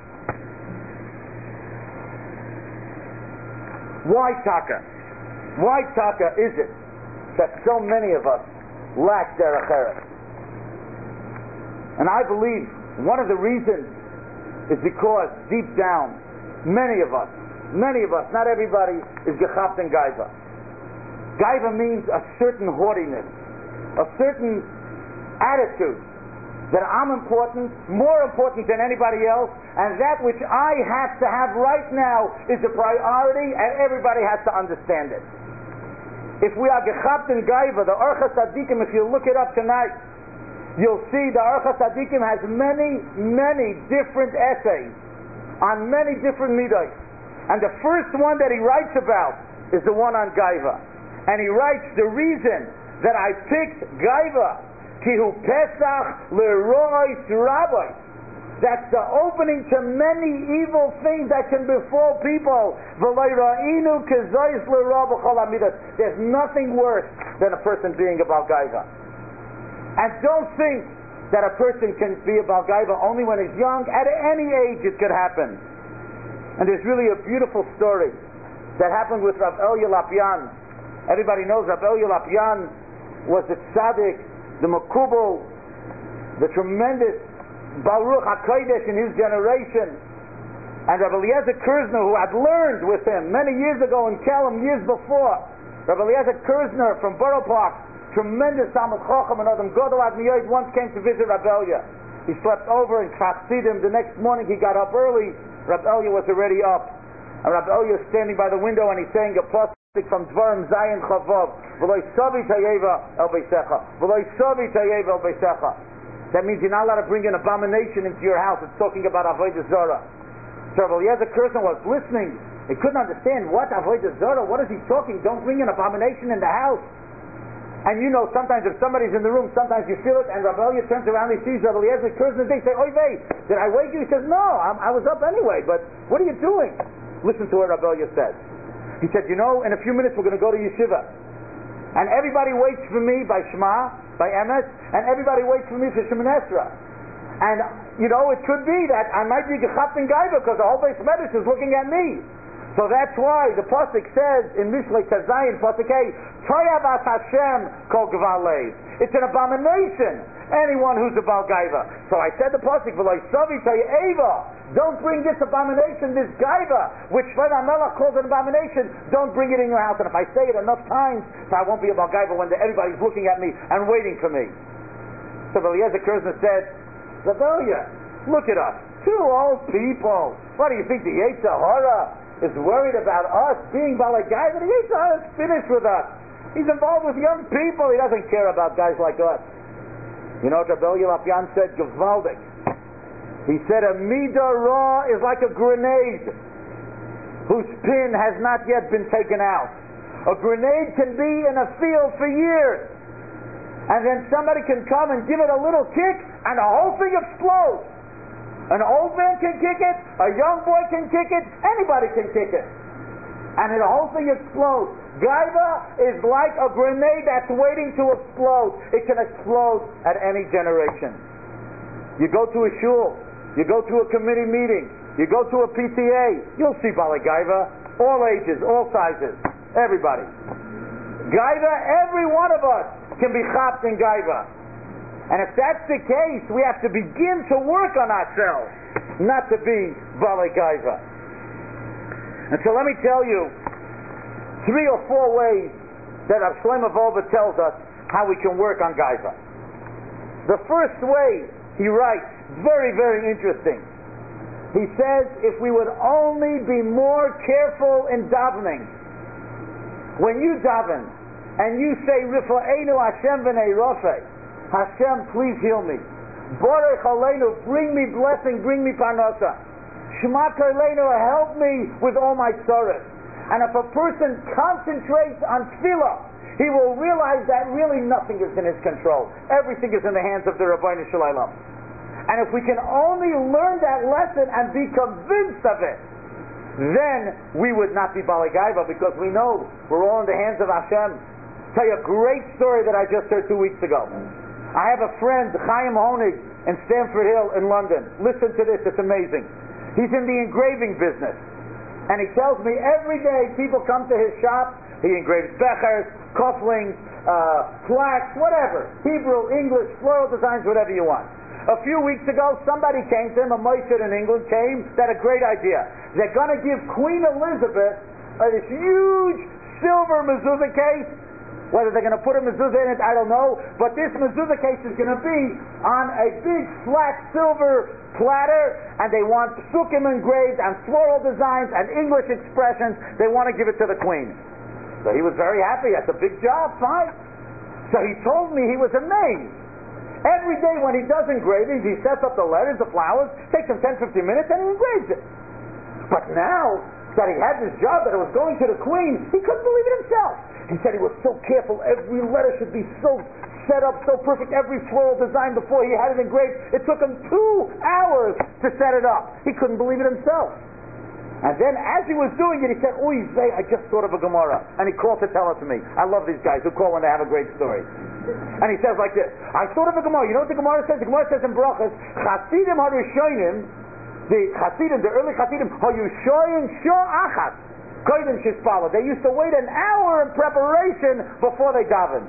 Why taka? Why taka is it that so many of us lack derech eretz? And I believe one of the reasons is because deep down, many of us, many of us, not everybody, is gechapt in gaiva. Gaiva means a certain haughtiness, a certain attitude that I'm important, more important than anybody else, and that which I have to have right now is a priority, and everybody has to understand it. If we are gechapt in gaiva, the Orchos Tzadikim, if you look it up tonight, you'll see the Orchos Tzadikim has many, many different essays on many different midos. And the first one that he writes about is the one on gaiva. And he writes, the reason that I picked gaiva, ki hu pesach lerois rabbis. That's the opening to many evil things that can befall people. There's nothing worse than a person being about gaiva. And don't think that a person can be about gaiva only when he's young. At any age it could happen. And there's really a beautiful story that happened with Rav Elya Lapian. Everybody knows Rav Elya Lapian was a tzaddik the Makubal, the tremendous Baruch HaKodesh in his generation, and Rabbi Eliezer Kirzner, who had learned with him many years ago in Kelm, years before. Rabbi Eliezer Kirzner from Borough Park, tremendous Talmid Chacham and Adam Godel Admiyot, once came to visit Rabbi Elia. He slept over in Chassidim. The next morning he got up early. Rabbi Elia was already up. And Rabbi Elia is standing by the window and he's saying a pasuk from Dvarim Zayin Chavav. V'loi savi tayeva el beisecha. V'loi savi tayeva el beisecha. That means you're not allowed to bring an abomination into your house. It's talking about Avodah Zarah. So Rabbi Eliezer Kirzner was listening. He couldn't understand what Avodah Zarah. What is he talking? Don't bring an abomination in the house. And you know, sometimes if somebody's in the room, sometimes you feel it. And Rabbi Eliezer turns around, he sees Rabbi Eliezer Kirzner. They say, "Oy vey, did I wake you?" He says, "No, I'm, I was up anyway. But what are you doing?" Listen to what Rabbi Eliezer said. He said, "You know, in a few minutes we're going to go to yeshiva, and everybody waits for me by Shema, by Emes, and everybody waits for me for Shemoneh Esrei. And, you know, it could be that I might be gechapt in gaiva because the whole base medrash is looking at me. So that's why the pasuk says in Mishlei Tazayin, pasuk A, Toyavas Hashem kol gval lev. It's an abomination, anyone who's a bal gaiva. So I said the pasuk, V'loi savi tayeva. Don't bring this abomination, this gaiva, which Shlomo HaMelech calls an abomination. Don't bring it in your house. And if I say it enough times, so I won't be a bal gaiva when everybody's looking at me and waiting for me. So Eliezer Kirzner said, Rebellion, look at us, two old people. What do you think the Yetzer Hara is worried about us being balei gaiva? The Yetzer Hara is finished with us. He's involved with young people. He doesn't care about guys like us. You know what Rebellion Lapian said? Gewaldig. He said a midah ra is like a grenade whose pin has not yet been taken out. A grenade can be in a field for years, and then somebody can come and give it a little kick, and the whole thing explodes. An old man can kick it, a young boy can kick it, anybody can kick it, and the whole thing explodes. Gaiva is like a grenade that's waiting to explode. It can explode at any generation. You go to a shul, you go to a committee meeting, you go to a P T A, you'll see balei gaiva, all ages, all sizes, everybody. Gaiva, every one of us can be chapped in gaiva. And if that's the case, we have to begin to work on ourselves, not to be balei gaiva. And so let me tell you three or four ways that Rav Shlomo Wolbe tells us how we can work on gaiva. The first way, he writes, very, very interesting. He says, if we would only be more careful in davening. When you daven, and you say, Rifa'enu Hashem v'nei rofei, Hashem, please heal me. Borech Aleinu, bring me blessing, bring me parnasa. Shema Koleinu, help me with all my sorrows. And if a person concentrates on tefillah, he will realize that really nothing is in his control. Everything is in the hands of the Rabbeinu Shalom. And if we can only learn that lesson and be convinced of it, then we would not be balei gaiva, because we know we're all in the hands of Hashem. I'll tell you a great story that I just heard two weeks ago. I have a friend, Chaim Honig, in Stamford Hill in London. Listen to this, it's amazing. He's in the engraving business. And he tells me every day people come to his shop. He engraves bechers, cufflinks, uh, plaques, whatever. Hebrew, English, floral designs, whatever you want. A few weeks ago, somebody came to him, a Moshe in England came, that had a great idea. They're going to give Queen Elizabeth uh, this huge silver mezuzah case. Whether they're going to put a mezuzah in it, I don't know. But this mezuzah case is going to be on a big flat silver platter, and they want psukim engraved and floral designs and English expressions. They want to give it to the Queen. So he was very happy. That's a big job, fine. So he told me he was amazed. Every day when he does engravings, he sets up the letters, the flowers, takes him ten, fifteen minutes, and he engraves it. But now that he had this job, that it was going to the Queen, he couldn't believe it himself. He said he was so careful. Every letter should be so set up, so perfect, every floral design before he had it engraved. It took him two hours to set it up. He couldn't believe it himself. And then as he was doing it, he said, "Oy vey, I just thought of a Gemara." And he called to tell it to me. I love these guys who call when they have a great story. And he says like this, "I thought of a Gemara. You know what the Gemara says? The Gemara says in Brachas, Chasidim harishonim, the Chasidim, the early Chasidim, hayushoyin sho achas, koydem shispala. They used to wait an hour in preparation before they davened.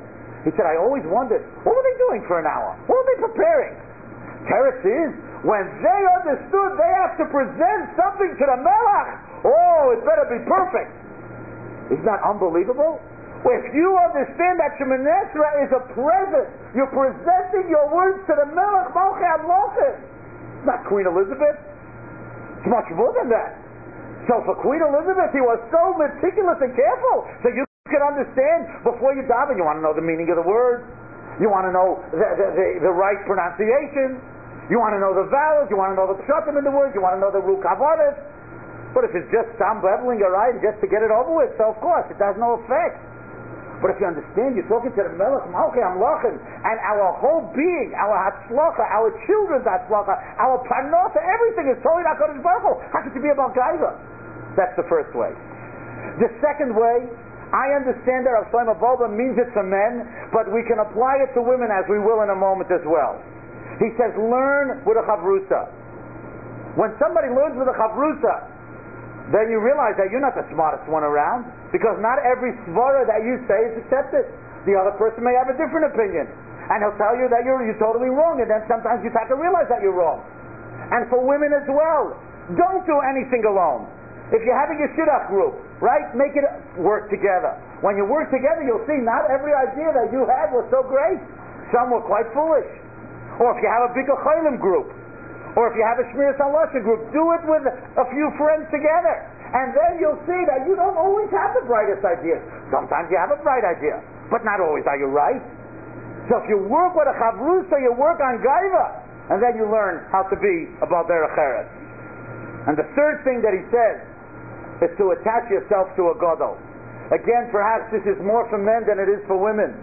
He said, I always wondered, what were they doing for an hour? What were they preparing? Teretz is, when they understood they have to present something to the Melech, oh, it better be perfect. Isn't that unbelievable? Well, if you understand that Shemoneh Esrei is a present, you're presenting your words to the Melech Malchei Hamlochim. It's not Queen Elizabeth. It's much more than that. So for Queen Elizabeth, he was so meticulous and careful, so you can understand before you daven. You want to know the meaning of the word. You want to know the, the, the, the right pronunciation. You want to know the vowels. You want to know the pshatim in the words. You want to know the rukavadas. But if it's just some babbling around just to get it over with, so of course it has no effect. But if you understand, you're talking to the Melech Malchei Hamlochim, and our whole being, our hatzlacha, our children's hatzlacha, our parnasa, everything is totally HaKadosh Baruch Hu. How could you be about gaiva? That's the first way. The second way, I understand that Rav Shlomo Wolbe means it for men, but we can apply it to women as we will in a moment as well. He says, learn with a chavrusa. When somebody learns with a chavrusa, then you realize that you're not the smartest one around, because not every svara that you say is accepted. The other person may have a different opinion, and he'll tell you that you're, you're totally wrong, and then sometimes you have to realize that you're wrong. And for women as well, don't do anything alone. If you're having a shidduch group, right, make it work together. When you work together, you'll see not every idea that you had was so great. Some were quite foolish. Or if you have a Bikur Cholim group, or if you have a Shmiras Halosha group, do it with a few friends together. And then you'll see that you don't always have the brightest ideas. Sometimes you have a bright idea, but not always are you right. So if you work with a chavrusa, you work on gaiva, and then you learn how to be about derech eretz. And the third thing that he says is to attach yourself to a gadol. Again, perhaps this is more for men than it is for women.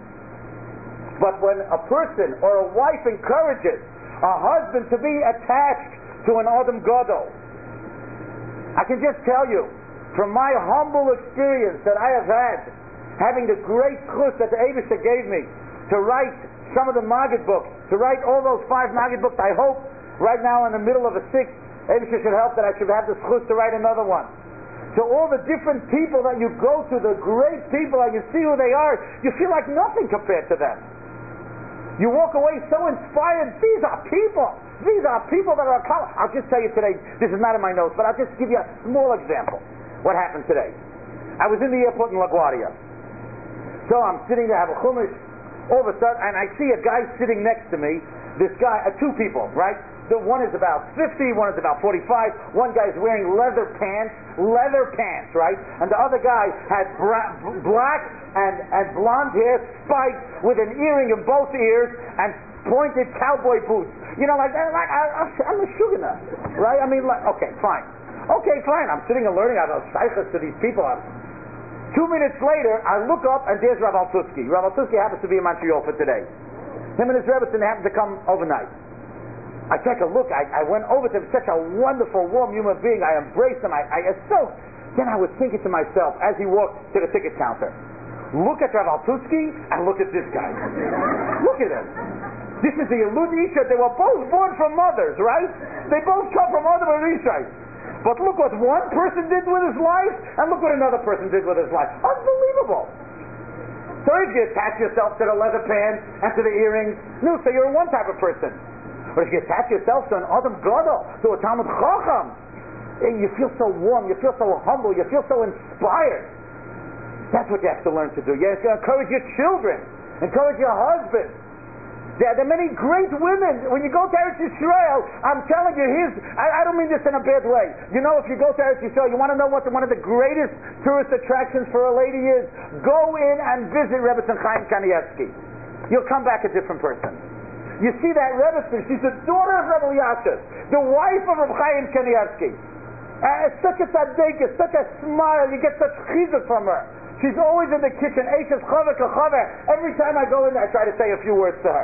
But when a person or a wife encourages a husband to be attached to an Adam Gadol, I can just tell you, from my humble experience that I have had, having the great chus that the Eibusha gave me to write some of the Maggid books, to write all those five Maggid books, I hope right now in the middle of a sixth, Eibusha should help that I should have the chus to write another one. So all the different people that you go to, the great people, and you see who they are, you feel like nothing compared to them. You walk away so inspired. These are people. These are people that are... I'll just tell you today, this is not in my notes, but I'll just give you a small example. What happened today? I was in the airport in LaGuardia. So I'm sitting there, have a chumash. All of a sudden, and I see a guy sitting next to me. This guy, uh, two people, right? The one is about fifty, one is about forty-five. One guy's wearing leather pants, leather pants, right? And the other guy had bra- black and, and blonde hair, spiked with an earring in both ears, and pointed cowboy boots. You know, like that. Like I, I'm a shugana, right? I mean, like, okay, fine, okay, fine. I'm sitting and learning. I have shaykhs to these people. Two minutes later, I look up and there's Rav Altuski. Rav Altuski happens to be in Montreal for today. Him and his Rebbetzin happened to come overnight. I take a look. I, I went over to him. Such a wonderful, warm human being. I embraced him. I, I so. Then I was thinking to myself as he walked to the ticket counter, look at Rav Altuski and look at this guy. Look at him. This is the Yelud Isha. They were both born from mothers, right? They both come from other Rishais. But look what one person did with his life, and look what another person did with his life. Unbelievable. So if you attach yourself to the leather pants and to the earrings, no, so you're one type of person. But if you attach yourself to an Adam Gadol, to a Talmud Chacham, you feel so warm, you feel so humble, you feel so inspired. That's what you have to learn to do. You have to encourage your children, encourage your husband. There are many great women. When you go to Eretz Yisrael, I'm telling you, here's, I, I don't mean this in a bad way. You know, if you go to Eretz Yisrael, you want to know what the, one of the greatest tourist attractions for a lady is? Go in and visit Rebbetzin Chaim Kanievsky. You'll come back a different person. You see that Rebbetzin, she's the daughter of Rebbe Yashiv, the wife of Reb Chaim Kanievsky. Uh, it's such a tzaddik, such a smile, you get such chizuk from her. She's always in the kitchen, Eishes Chaver Kachaver. Every time I go in there, I try to say a few words to her.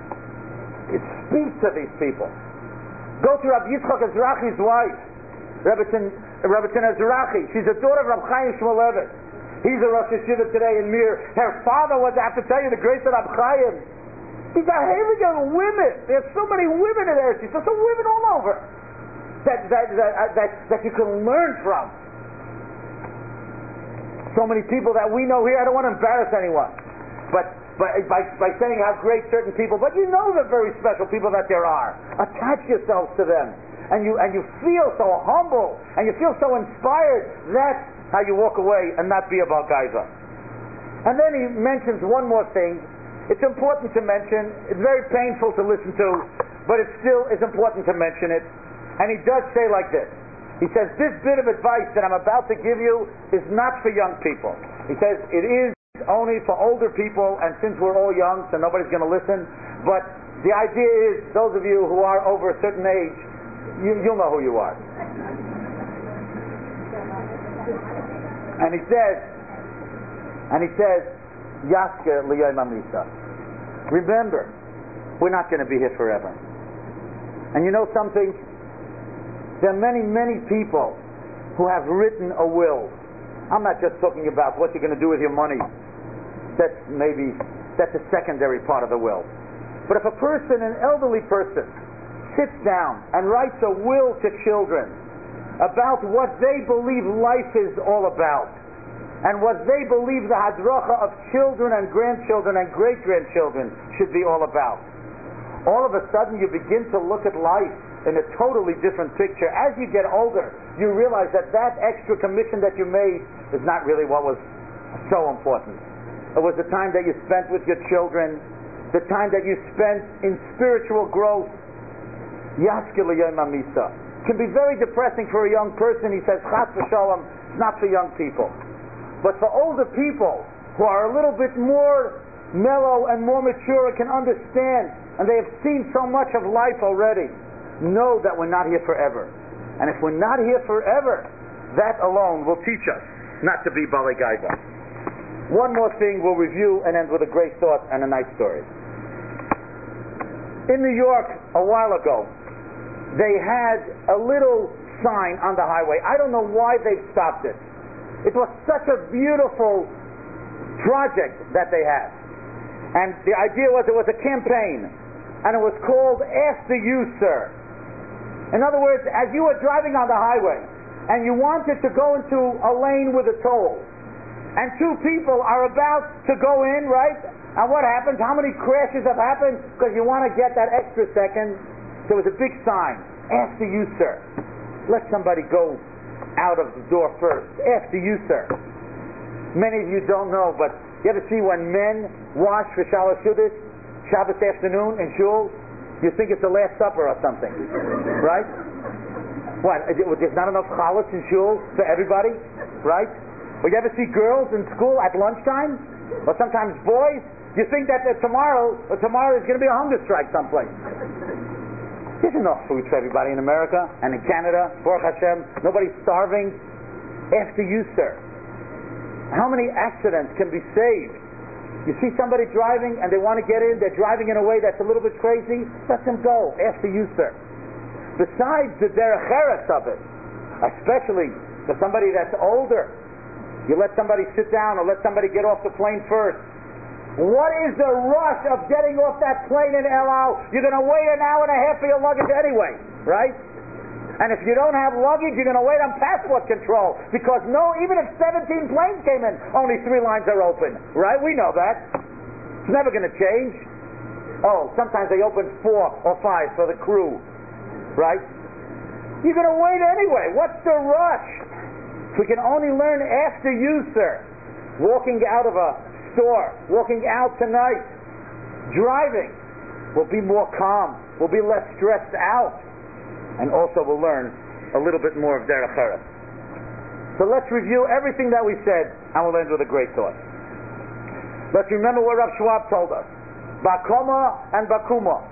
It speaks to these people. Go to Rabbi Yitzchak Ezrachi's wife, Rebbetzin, Rebbetzin Ezrachi. She's the daughter of Reb Chaim Shmulevitz. He's a Rosh Yeshiva today in Mir. Her father was, I have to tell you, the great Reb Chaim. These are heavy young women. There's so many women in there. There's so women all over that that, that that that you can learn from. So many people that we know here. I don't want to embarrass anyone, but by, by, by saying how great certain people, but you know the very special people that there are. Attach yourselves to them. And you, and you feel so humble, and you feel so inspired. That's how you walk away and not be a Baal Gaiva. And then he mentions one more thing. It's important to mention. It's very painful to listen to, but it still is important to mention it. And he does say like this. He says, this bit of advice that I'm about to give you is not for young people. He says, it is only for older people, and since we're all young, so nobody's going to listen. But the idea is, those of you who are over a certain age, You, you'll know who you are. And he says, and he says, Yaska liyom hamisa. Remember, we're not going to be here forever. And you know something? There are many, many people who have written a will. I'm not just talking about what you're going to do with your money. That's maybe, that's a secondary part of the will. But if a person, an elderly person, sits down and writes a will to children about what they believe life is all about and what they believe the hadracha of children and grandchildren and great-grandchildren should be all about. All of a sudden you begin to look at life in a totally different picture. As you get older, you realize that that extra commission that you made is not really what was so important. It was the time that you spent with your children, the time that you spent in spiritual growth. Yaskil liyom hamisa can be very depressing for a young person. He says, Chas v'shalom, it's not for young people. But for older people who are a little bit more mellow and more mature and can understand, and they have seen so much of life already, know that we're not here forever. And if we're not here forever, that alone will teach us not to be Balei Gaiva. One more thing we'll review and end with a great thought and a nice story. In New York, a while ago, they had a little sign on the highway. I don't know why they've stopped it. It was such a beautiful project that they had. And the idea was it was a campaign. And it was called After You, Sir. In other words, as you were driving on the highway and you wanted to go into a lane with a toll, and two people are about to go in, right? And what happens? How many crashes have happened? Because you want to get that extra second. There was a big sign, after you, sir. Let somebody go out of the door first. After you, sir. Many of you don't know, but you ever see when men wash for Shalosh Shudas, Shabbos afternoon in shul? You think it's the Last Supper or something, right? What, there's not enough challahs in shul for everybody, right? Or you ever see girls in school at lunchtime? Or sometimes boys? You think that tomorrow, or tomorrow is going to be a hunger strike someplace. There's enough food for everybody in America and in Canada, Baruch Hashem. Nobody's starving. After you, sir. How many accidents can be saved? You see somebody driving and they want to get in, they're driving in a way that's a little bit crazy, let them go. After you, sir. Besides the derech eretz of it, especially for somebody that's older, you let somebody sit down or let somebody get off the plane first. What is the rush of getting off that plane in El Al? You're going to wait an hour and a half for your luggage anyway, right? And if you don't have luggage, you're going to wait on passport control, because no, even if seventeen planes came in, only three lines are open, right? We know that. It's never going to change. Oh, sometimes they open four or five for the crew, right? You're going to wait anyway. What's the rush? If we can only learn after you, sir, walking out of a store, walking out tonight, driving, we'll be more calm, we'll be less stressed out, and also we'll learn a little bit more of derech eretz. So let's review everything that we said, and we'll end with a great thought. Let's remember what Rav Schwab told us. Bakoma and Bakuma.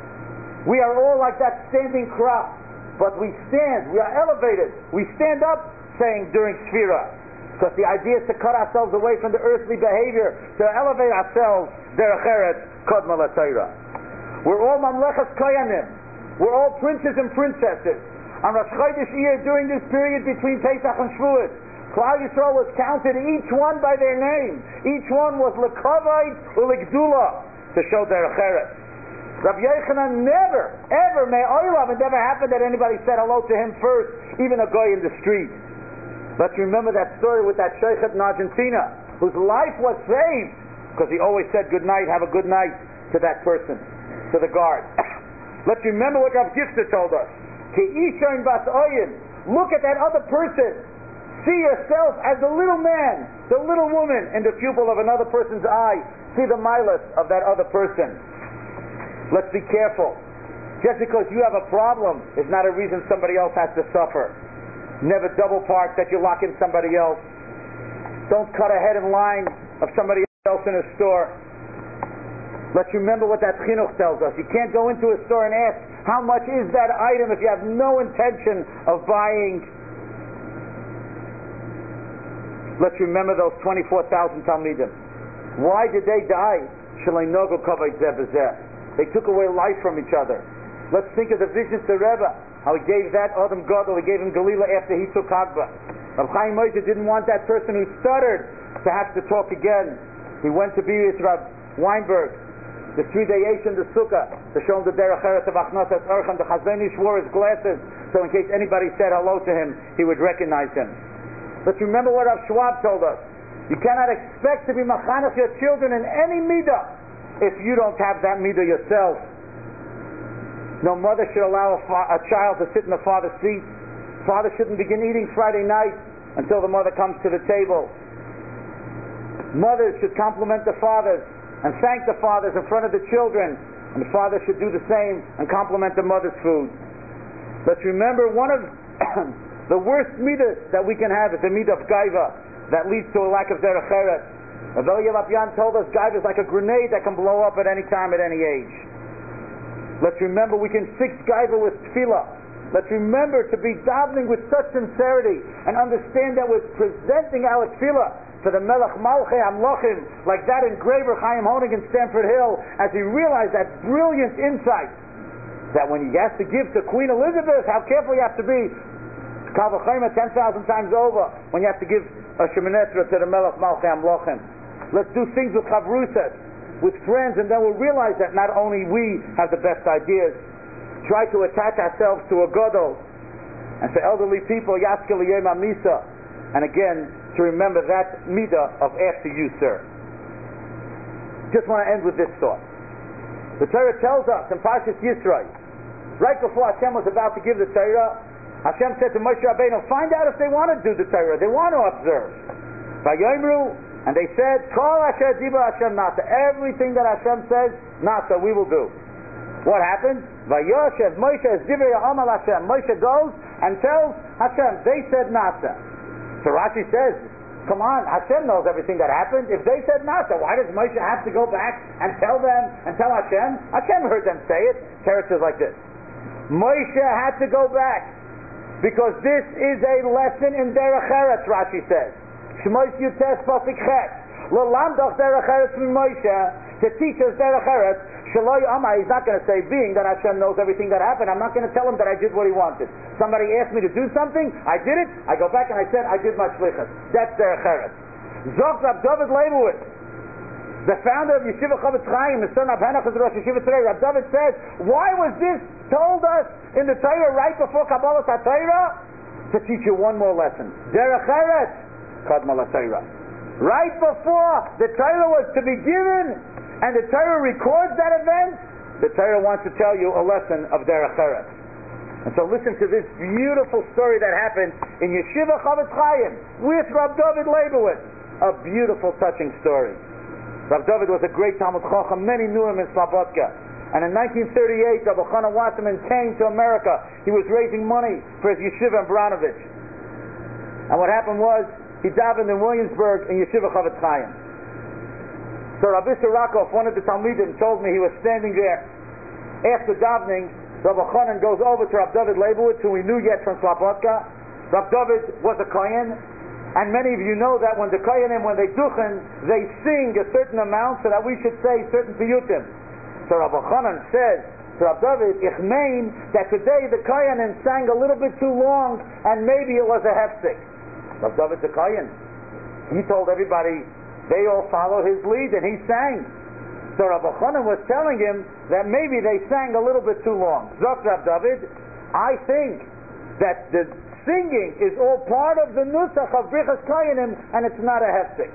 We are all like that standing crop, but we stand, we are elevated, we stand up, saying during Sfira. Because the idea is to cut ourselves away from the earthly behavior, to elevate ourselves, derech eretz, kodma l'Torah. We're all mamlechas koyanim. We're all princes and princesses. On Rosh Chodesh Iyar, during this period between Pesach and Shavuot, Klal Yisrael was counted, each one by their name. Each one was lekavod u'legdula, to show derech eretz. Rabbi Yochanan never, ever, may oilav, it never happened that anybody said hello to him first, even a guy in the street. Let's remember that story with that shochet in Argentina, whose life was saved because he always said good night, have a good night to that person, to the guard. Let's remember what Rav Gifter told us. Ki ishain bas oyin. Look at that other person. See yourself as the little man, the little woman in the pupil of another person's eye. See the milas of that other person. Let's be careful. Just because you have a problem is not a reason somebody else has to suffer. Never double park that you lock in somebody else. Don't cut ahead in line of somebody else in a store. Let's remember what that chinuch tells us. You can't go into a store and ask, how much is that item, if you have no intention of buying. Let's remember those twenty-four thousand Talmidim. Why did they die? They took away life from each other. Let's think of the visions to Rebbe, how he gave that Adam Gadol, he gave him Galila after he took Hagba. Rav Chaim Moshe didn't want that person who stuttered to have to talk again. He went to be with Rav Weinberg, the three-day Eish in the Sukkah, to show him the Derech Eretz of Achnasas Orchim. The Chazon Ish wore his glasses, so in case anybody said hello to him, he would recognize him. Let's remember what Rav Schwab told us. You cannot expect to be machanech your children in any midah if you don't have that midah yourself. No mother should allow a, fa- a child to sit in the father's seat. Father shouldn't begin eating Friday night until the mother comes to the table. Mothers should compliment the fathers and thank the fathers in front of the children, and the father should do the same and compliment the mother's food. Let's remember, one of the worst midas that we can have is the midah of gaiva that leads to a lack of derech eretz. Rav Eliyah Lapian told us gaiva is like a grenade that can blow up at any time, at any age. Let's remember we can fix gaiva with tefillah. Let's remember to be davening with such sincerity and understand that we're presenting our tefillah to the Melech Malchei Amlochim, like that engraver Chaim Honig in Stamford Hill, as he realized that brilliant insight that when he has to give to Queen Elizabeth, how careful you have to be. Kal v'chomer ten thousand times over when you have to give a Shemoneh to the Melech Malchei Amlochim. Let's do things with chavrusas, with friends, and then we'll realize that not only we have the best ideas. Try to attach ourselves to a gadol, and for elderly people, Yaskel Yom Misa, and again to remember that midah of after you, sir. Just want to end with this thought. The Torah tells us in Parshas Yisro, right before Hashem was about to give the Torah, Hashem said to Moshe Rabbeinu, find out if they want to do the Torah, they want to observe. Vayomru, and they said, Kol asher dibar Hashem nasa. Everything that Hashem says, nasa, we will do. What happened? Vayoshev Moshe es divrei ha'amal Hashem. Moshe goes and tells Hashem, they said nasa. So Rashi says, come on, Hashem knows everything that happened. If they said nasa, why does Moshe have to go back and tell them and tell Hashem? Hashem heard them say it. Teretz says like this. Moshe had to go back because this is a lesson in derech eretz, Rashi says. Shmos Yutes Pasuk Chet. L'lamdach derech eretz from Moshe, to teach us derech eretz. Shaloi Amar, he's not going to say, being that Hashem knows everything that happened, I'm not going to tell him that I did what he wanted. Somebody asked me to do something, I did it, I go back and I said, I did my shlichus. That's derech eretz. Zok Rab David Leibowitz, the founder of Yeshiva Chavetz Chaim, the son of Henoch is Rosh Yeshiva today. Rab David says, why was this told us in the Torah right before Kabbalah HaTorah? To teach you one more lesson. Derech eretz, Kadma LaTorah. Right before the Torah was to be given, and the Torah records that event, the Torah wants to tell you a lesson of derech eretz. And so listen to this beautiful story that happened in Yeshiva Chavetz Chaim with Rab David Leibowitz. A beautiful, touching story. Rab David was a great Talmud Chacham. Many knew him in Slobodka. And in nineteen thirty-eight, Rabbi Chana Wasserman came to America. He was raising money for his yeshiva in Branovich. And what happened was, he davened in Williamsburg in Yeshiva Chavetz Chaim. So Rabbi Sarakov, one of the Talmidim, told me he was standing there. After davening, Rabbi Chanan goes over to Rab David Leibowitz, who we knew yet from Slobodka. Rab David was a Kohen, and many of you know that when the Kohenim, when they duchen, they sing a certain amount so that we should say certain piyutim. So Rabbi Chanan says to Rab David, ich mein that today the Kohenim sang a little bit too long, and maybe it was a hefsek. Rab David's a Kohen. He told everybody, they all followed his lead, and he sang. So Rabbi Chanan was telling him that maybe they sang a little bit too long. Zok Rab David, I think that the singing is all part of the nusach of Brichas Koyanim, and it's not a hefsek.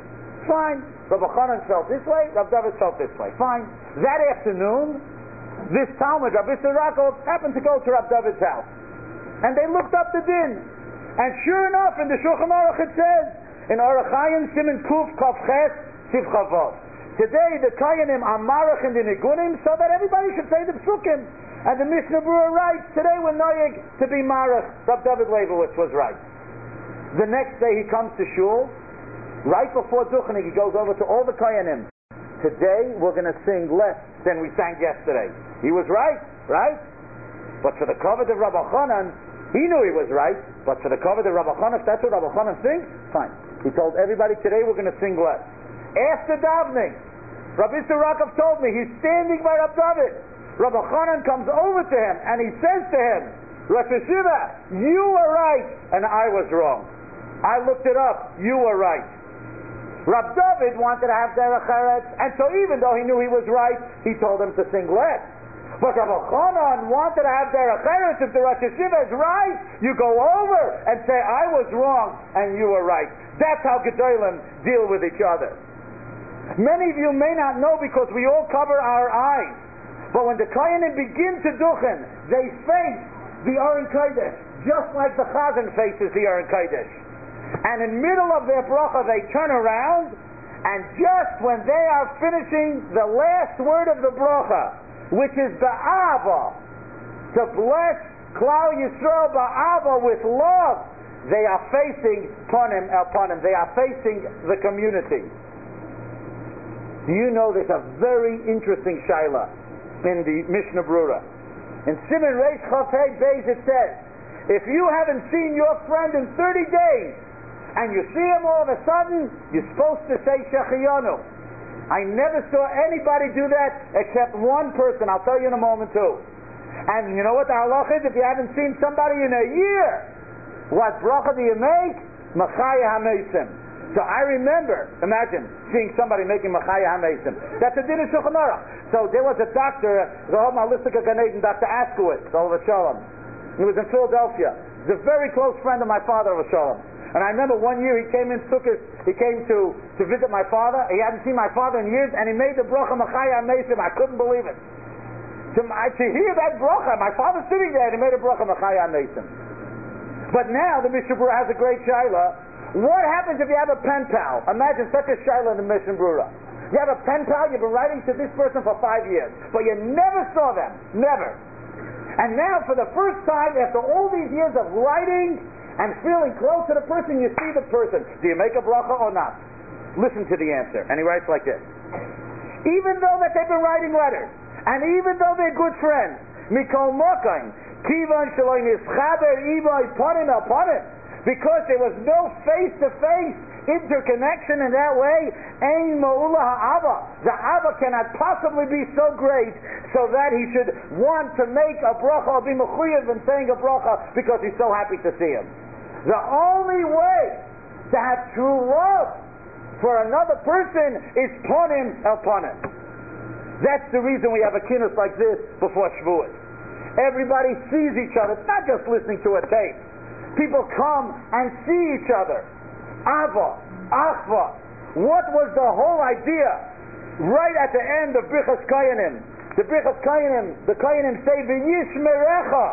Fine. Rabbi Chanan felt this way, Rabbi David felt this way. Fine. That afternoon, this Talmud, Rabbi Sirakov, happened to go to Rabbi David's house. And they looked up the din. And sure enough, in the Shulchan Aruch it says, in Aruch Chaim, Siman Kuf, Kaf Ches, Siv Chavav. Today, the Kayanim are Marach in the Nigunim, so that everybody should say the Psukim. And the Mishnah Berurah writes, today we're Noyeg to be Marach. Rabbi David Leibowitz was right. The next day he comes to Shul. Right before Duchenig, he goes over to all the Kayanim. Today, we're going to sing less than we sang yesterday. He was right, right? But for the kavod of Rabbi Chanan, he knew he was right. But for the kavod of Rabbi Chanan, if that's what Rabbi Chanan thinks, fine. He told everybody, today we're going to sing less. After davening, Rabbi Sirakov told me, he's standing by Rabbi David. Rabbi Chanan comes over to him, and he says to him, Rosh Hashiva, you were right, and I was wrong. I looked it up, you were right. Rabbi David wanted to have derech eretz, and so even though he knew he was right, he told him to sing less. But Rabbi Chanan wanted to have derech eretz. If the Rosh Hashiva is right, you go over and say, I was wrong, and you were right. That's how Gedolim deal with each other. Many of you may not know because we all cover our eyes. But when the Kohanim begin to duchen, they face the Aron Kodesh, just like the Chazan faces the Aron Kodesh. And in the middle of their bracha, they turn around, and just when they are finishing the last word of the bracha, which is ba'ava, to bless Klal Yisrael ba'ava with love, they are facing panim el panim. They are facing the community. Do you know there's a very interesting shaila in the Mishnah Berurah? In Siman Reish Chaf Hei Beis it says, if you haven't seen your friend in thirty days, and you see him all of a sudden, you're supposed to say Shechiyanu. I never saw anybody do that except one person. I'll tell you in a moment too. And you know what the halach is? If you haven't seen somebody in a year, what bracha do you make? Machaya HaMeisim. So I remember, imagine, seeing somebody making Machaya HaMeisim. That's a din of Shulchan Aruch. So there was a doctor, the Malistika Ganeden, Doctor Askowitz, Oliver Shalom. He was in Philadelphia. He's a very close friend of my father, Oliver Shalom. And I remember one year he came in Sukkot, he came to, to visit my father. He hadn't seen my father in years, and he made the bracha Machaya HaMeisim. I couldn't believe it. To, to hear that bracha, my father's sitting there, and he made a bracha Machaya HaMeisim. But now the Mishnah Berurah has a great shaila. What happens if you have a pen pal? Imagine such a shaila in the Mishnah Berurah. You have a pen pal, you've been writing to this person for five years, but you never saw them. Never. And now for the first time, after all these years of writing and feeling close to the person, you see the person. Do you make a bracha or not? Listen to the answer. And he writes like this. Even though that they've been writing letters, and even though they're good friends, Mikol Mokaim, Kivan Shalom Yischaber Iboy Ponim El Ponim, because there was no face-to-face interconnection in that way, Ein Ma'ula Ha'ava. The Ava cannot possibly be so great so that he should want to make a bracha or be mechuyev in saying a bracha because he's so happy to see him. The only way to have true love for another person is Ponim El Ponim. That's the reason we have a kinus like this before Shavuot. Everybody sees each other. It's not just listening to a tape. People come and see each other. Ava, Achva. What was the whole idea? Right at the end of Birchas Koyanim, the Birchas Koyanim, the Koyanim say, V'yishmerecha.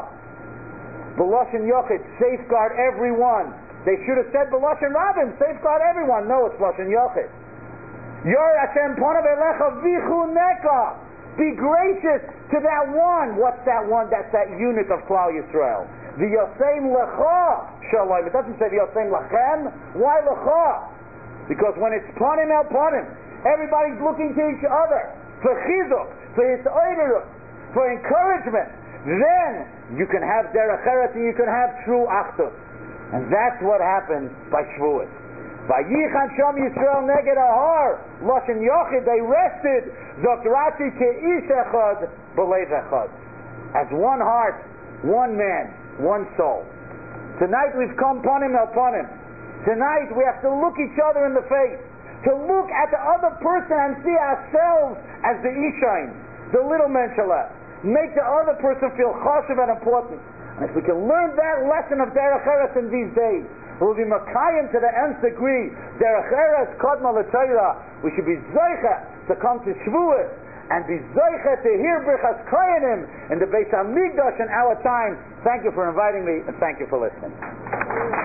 B'loshen Yochid, safeguard everyone. They should have said B'loshen Rabim, safeguard everyone. No, it's Loshen Yochid. Yor Hashem ponav elecha v'chuneka. Be gracious to that one. What's that one? That's that unit of Klal Yisrael. The Yosem Lecha Shalom. It doesn't say the Yosem Lachem. Why Lecha? Because when it's Ponim El Ponim, everybody's looking to each other for chizuk, for hisoiderut, for encouragement. Then you can have derech eretz and you can have true achdus. And that's what happened by Shavuot. Vayichan Shom Yisrael Neged Ahar Loshen Yochid. They rested Zokrati Keish Echad B'Lev Echad, as one heart, one man, one soul. Tonight we've come Ponim El Ponim. Tonight we have to look each other in the face, to look at the other person and see ourselves as the Ishain, the little Menshalah. Make the other person feel chashuv and important. And if we can learn that lesson of derech eretz in these days, We'll be Makayim to the nth degree. Derech Eretz Kodma L'Torah. We should be Zoicha to come to Shavuos and be Zoicha to hear Birchas Koyanim in the Beis HaMikdash in our time. Thank you for inviting me, and thank you for listening.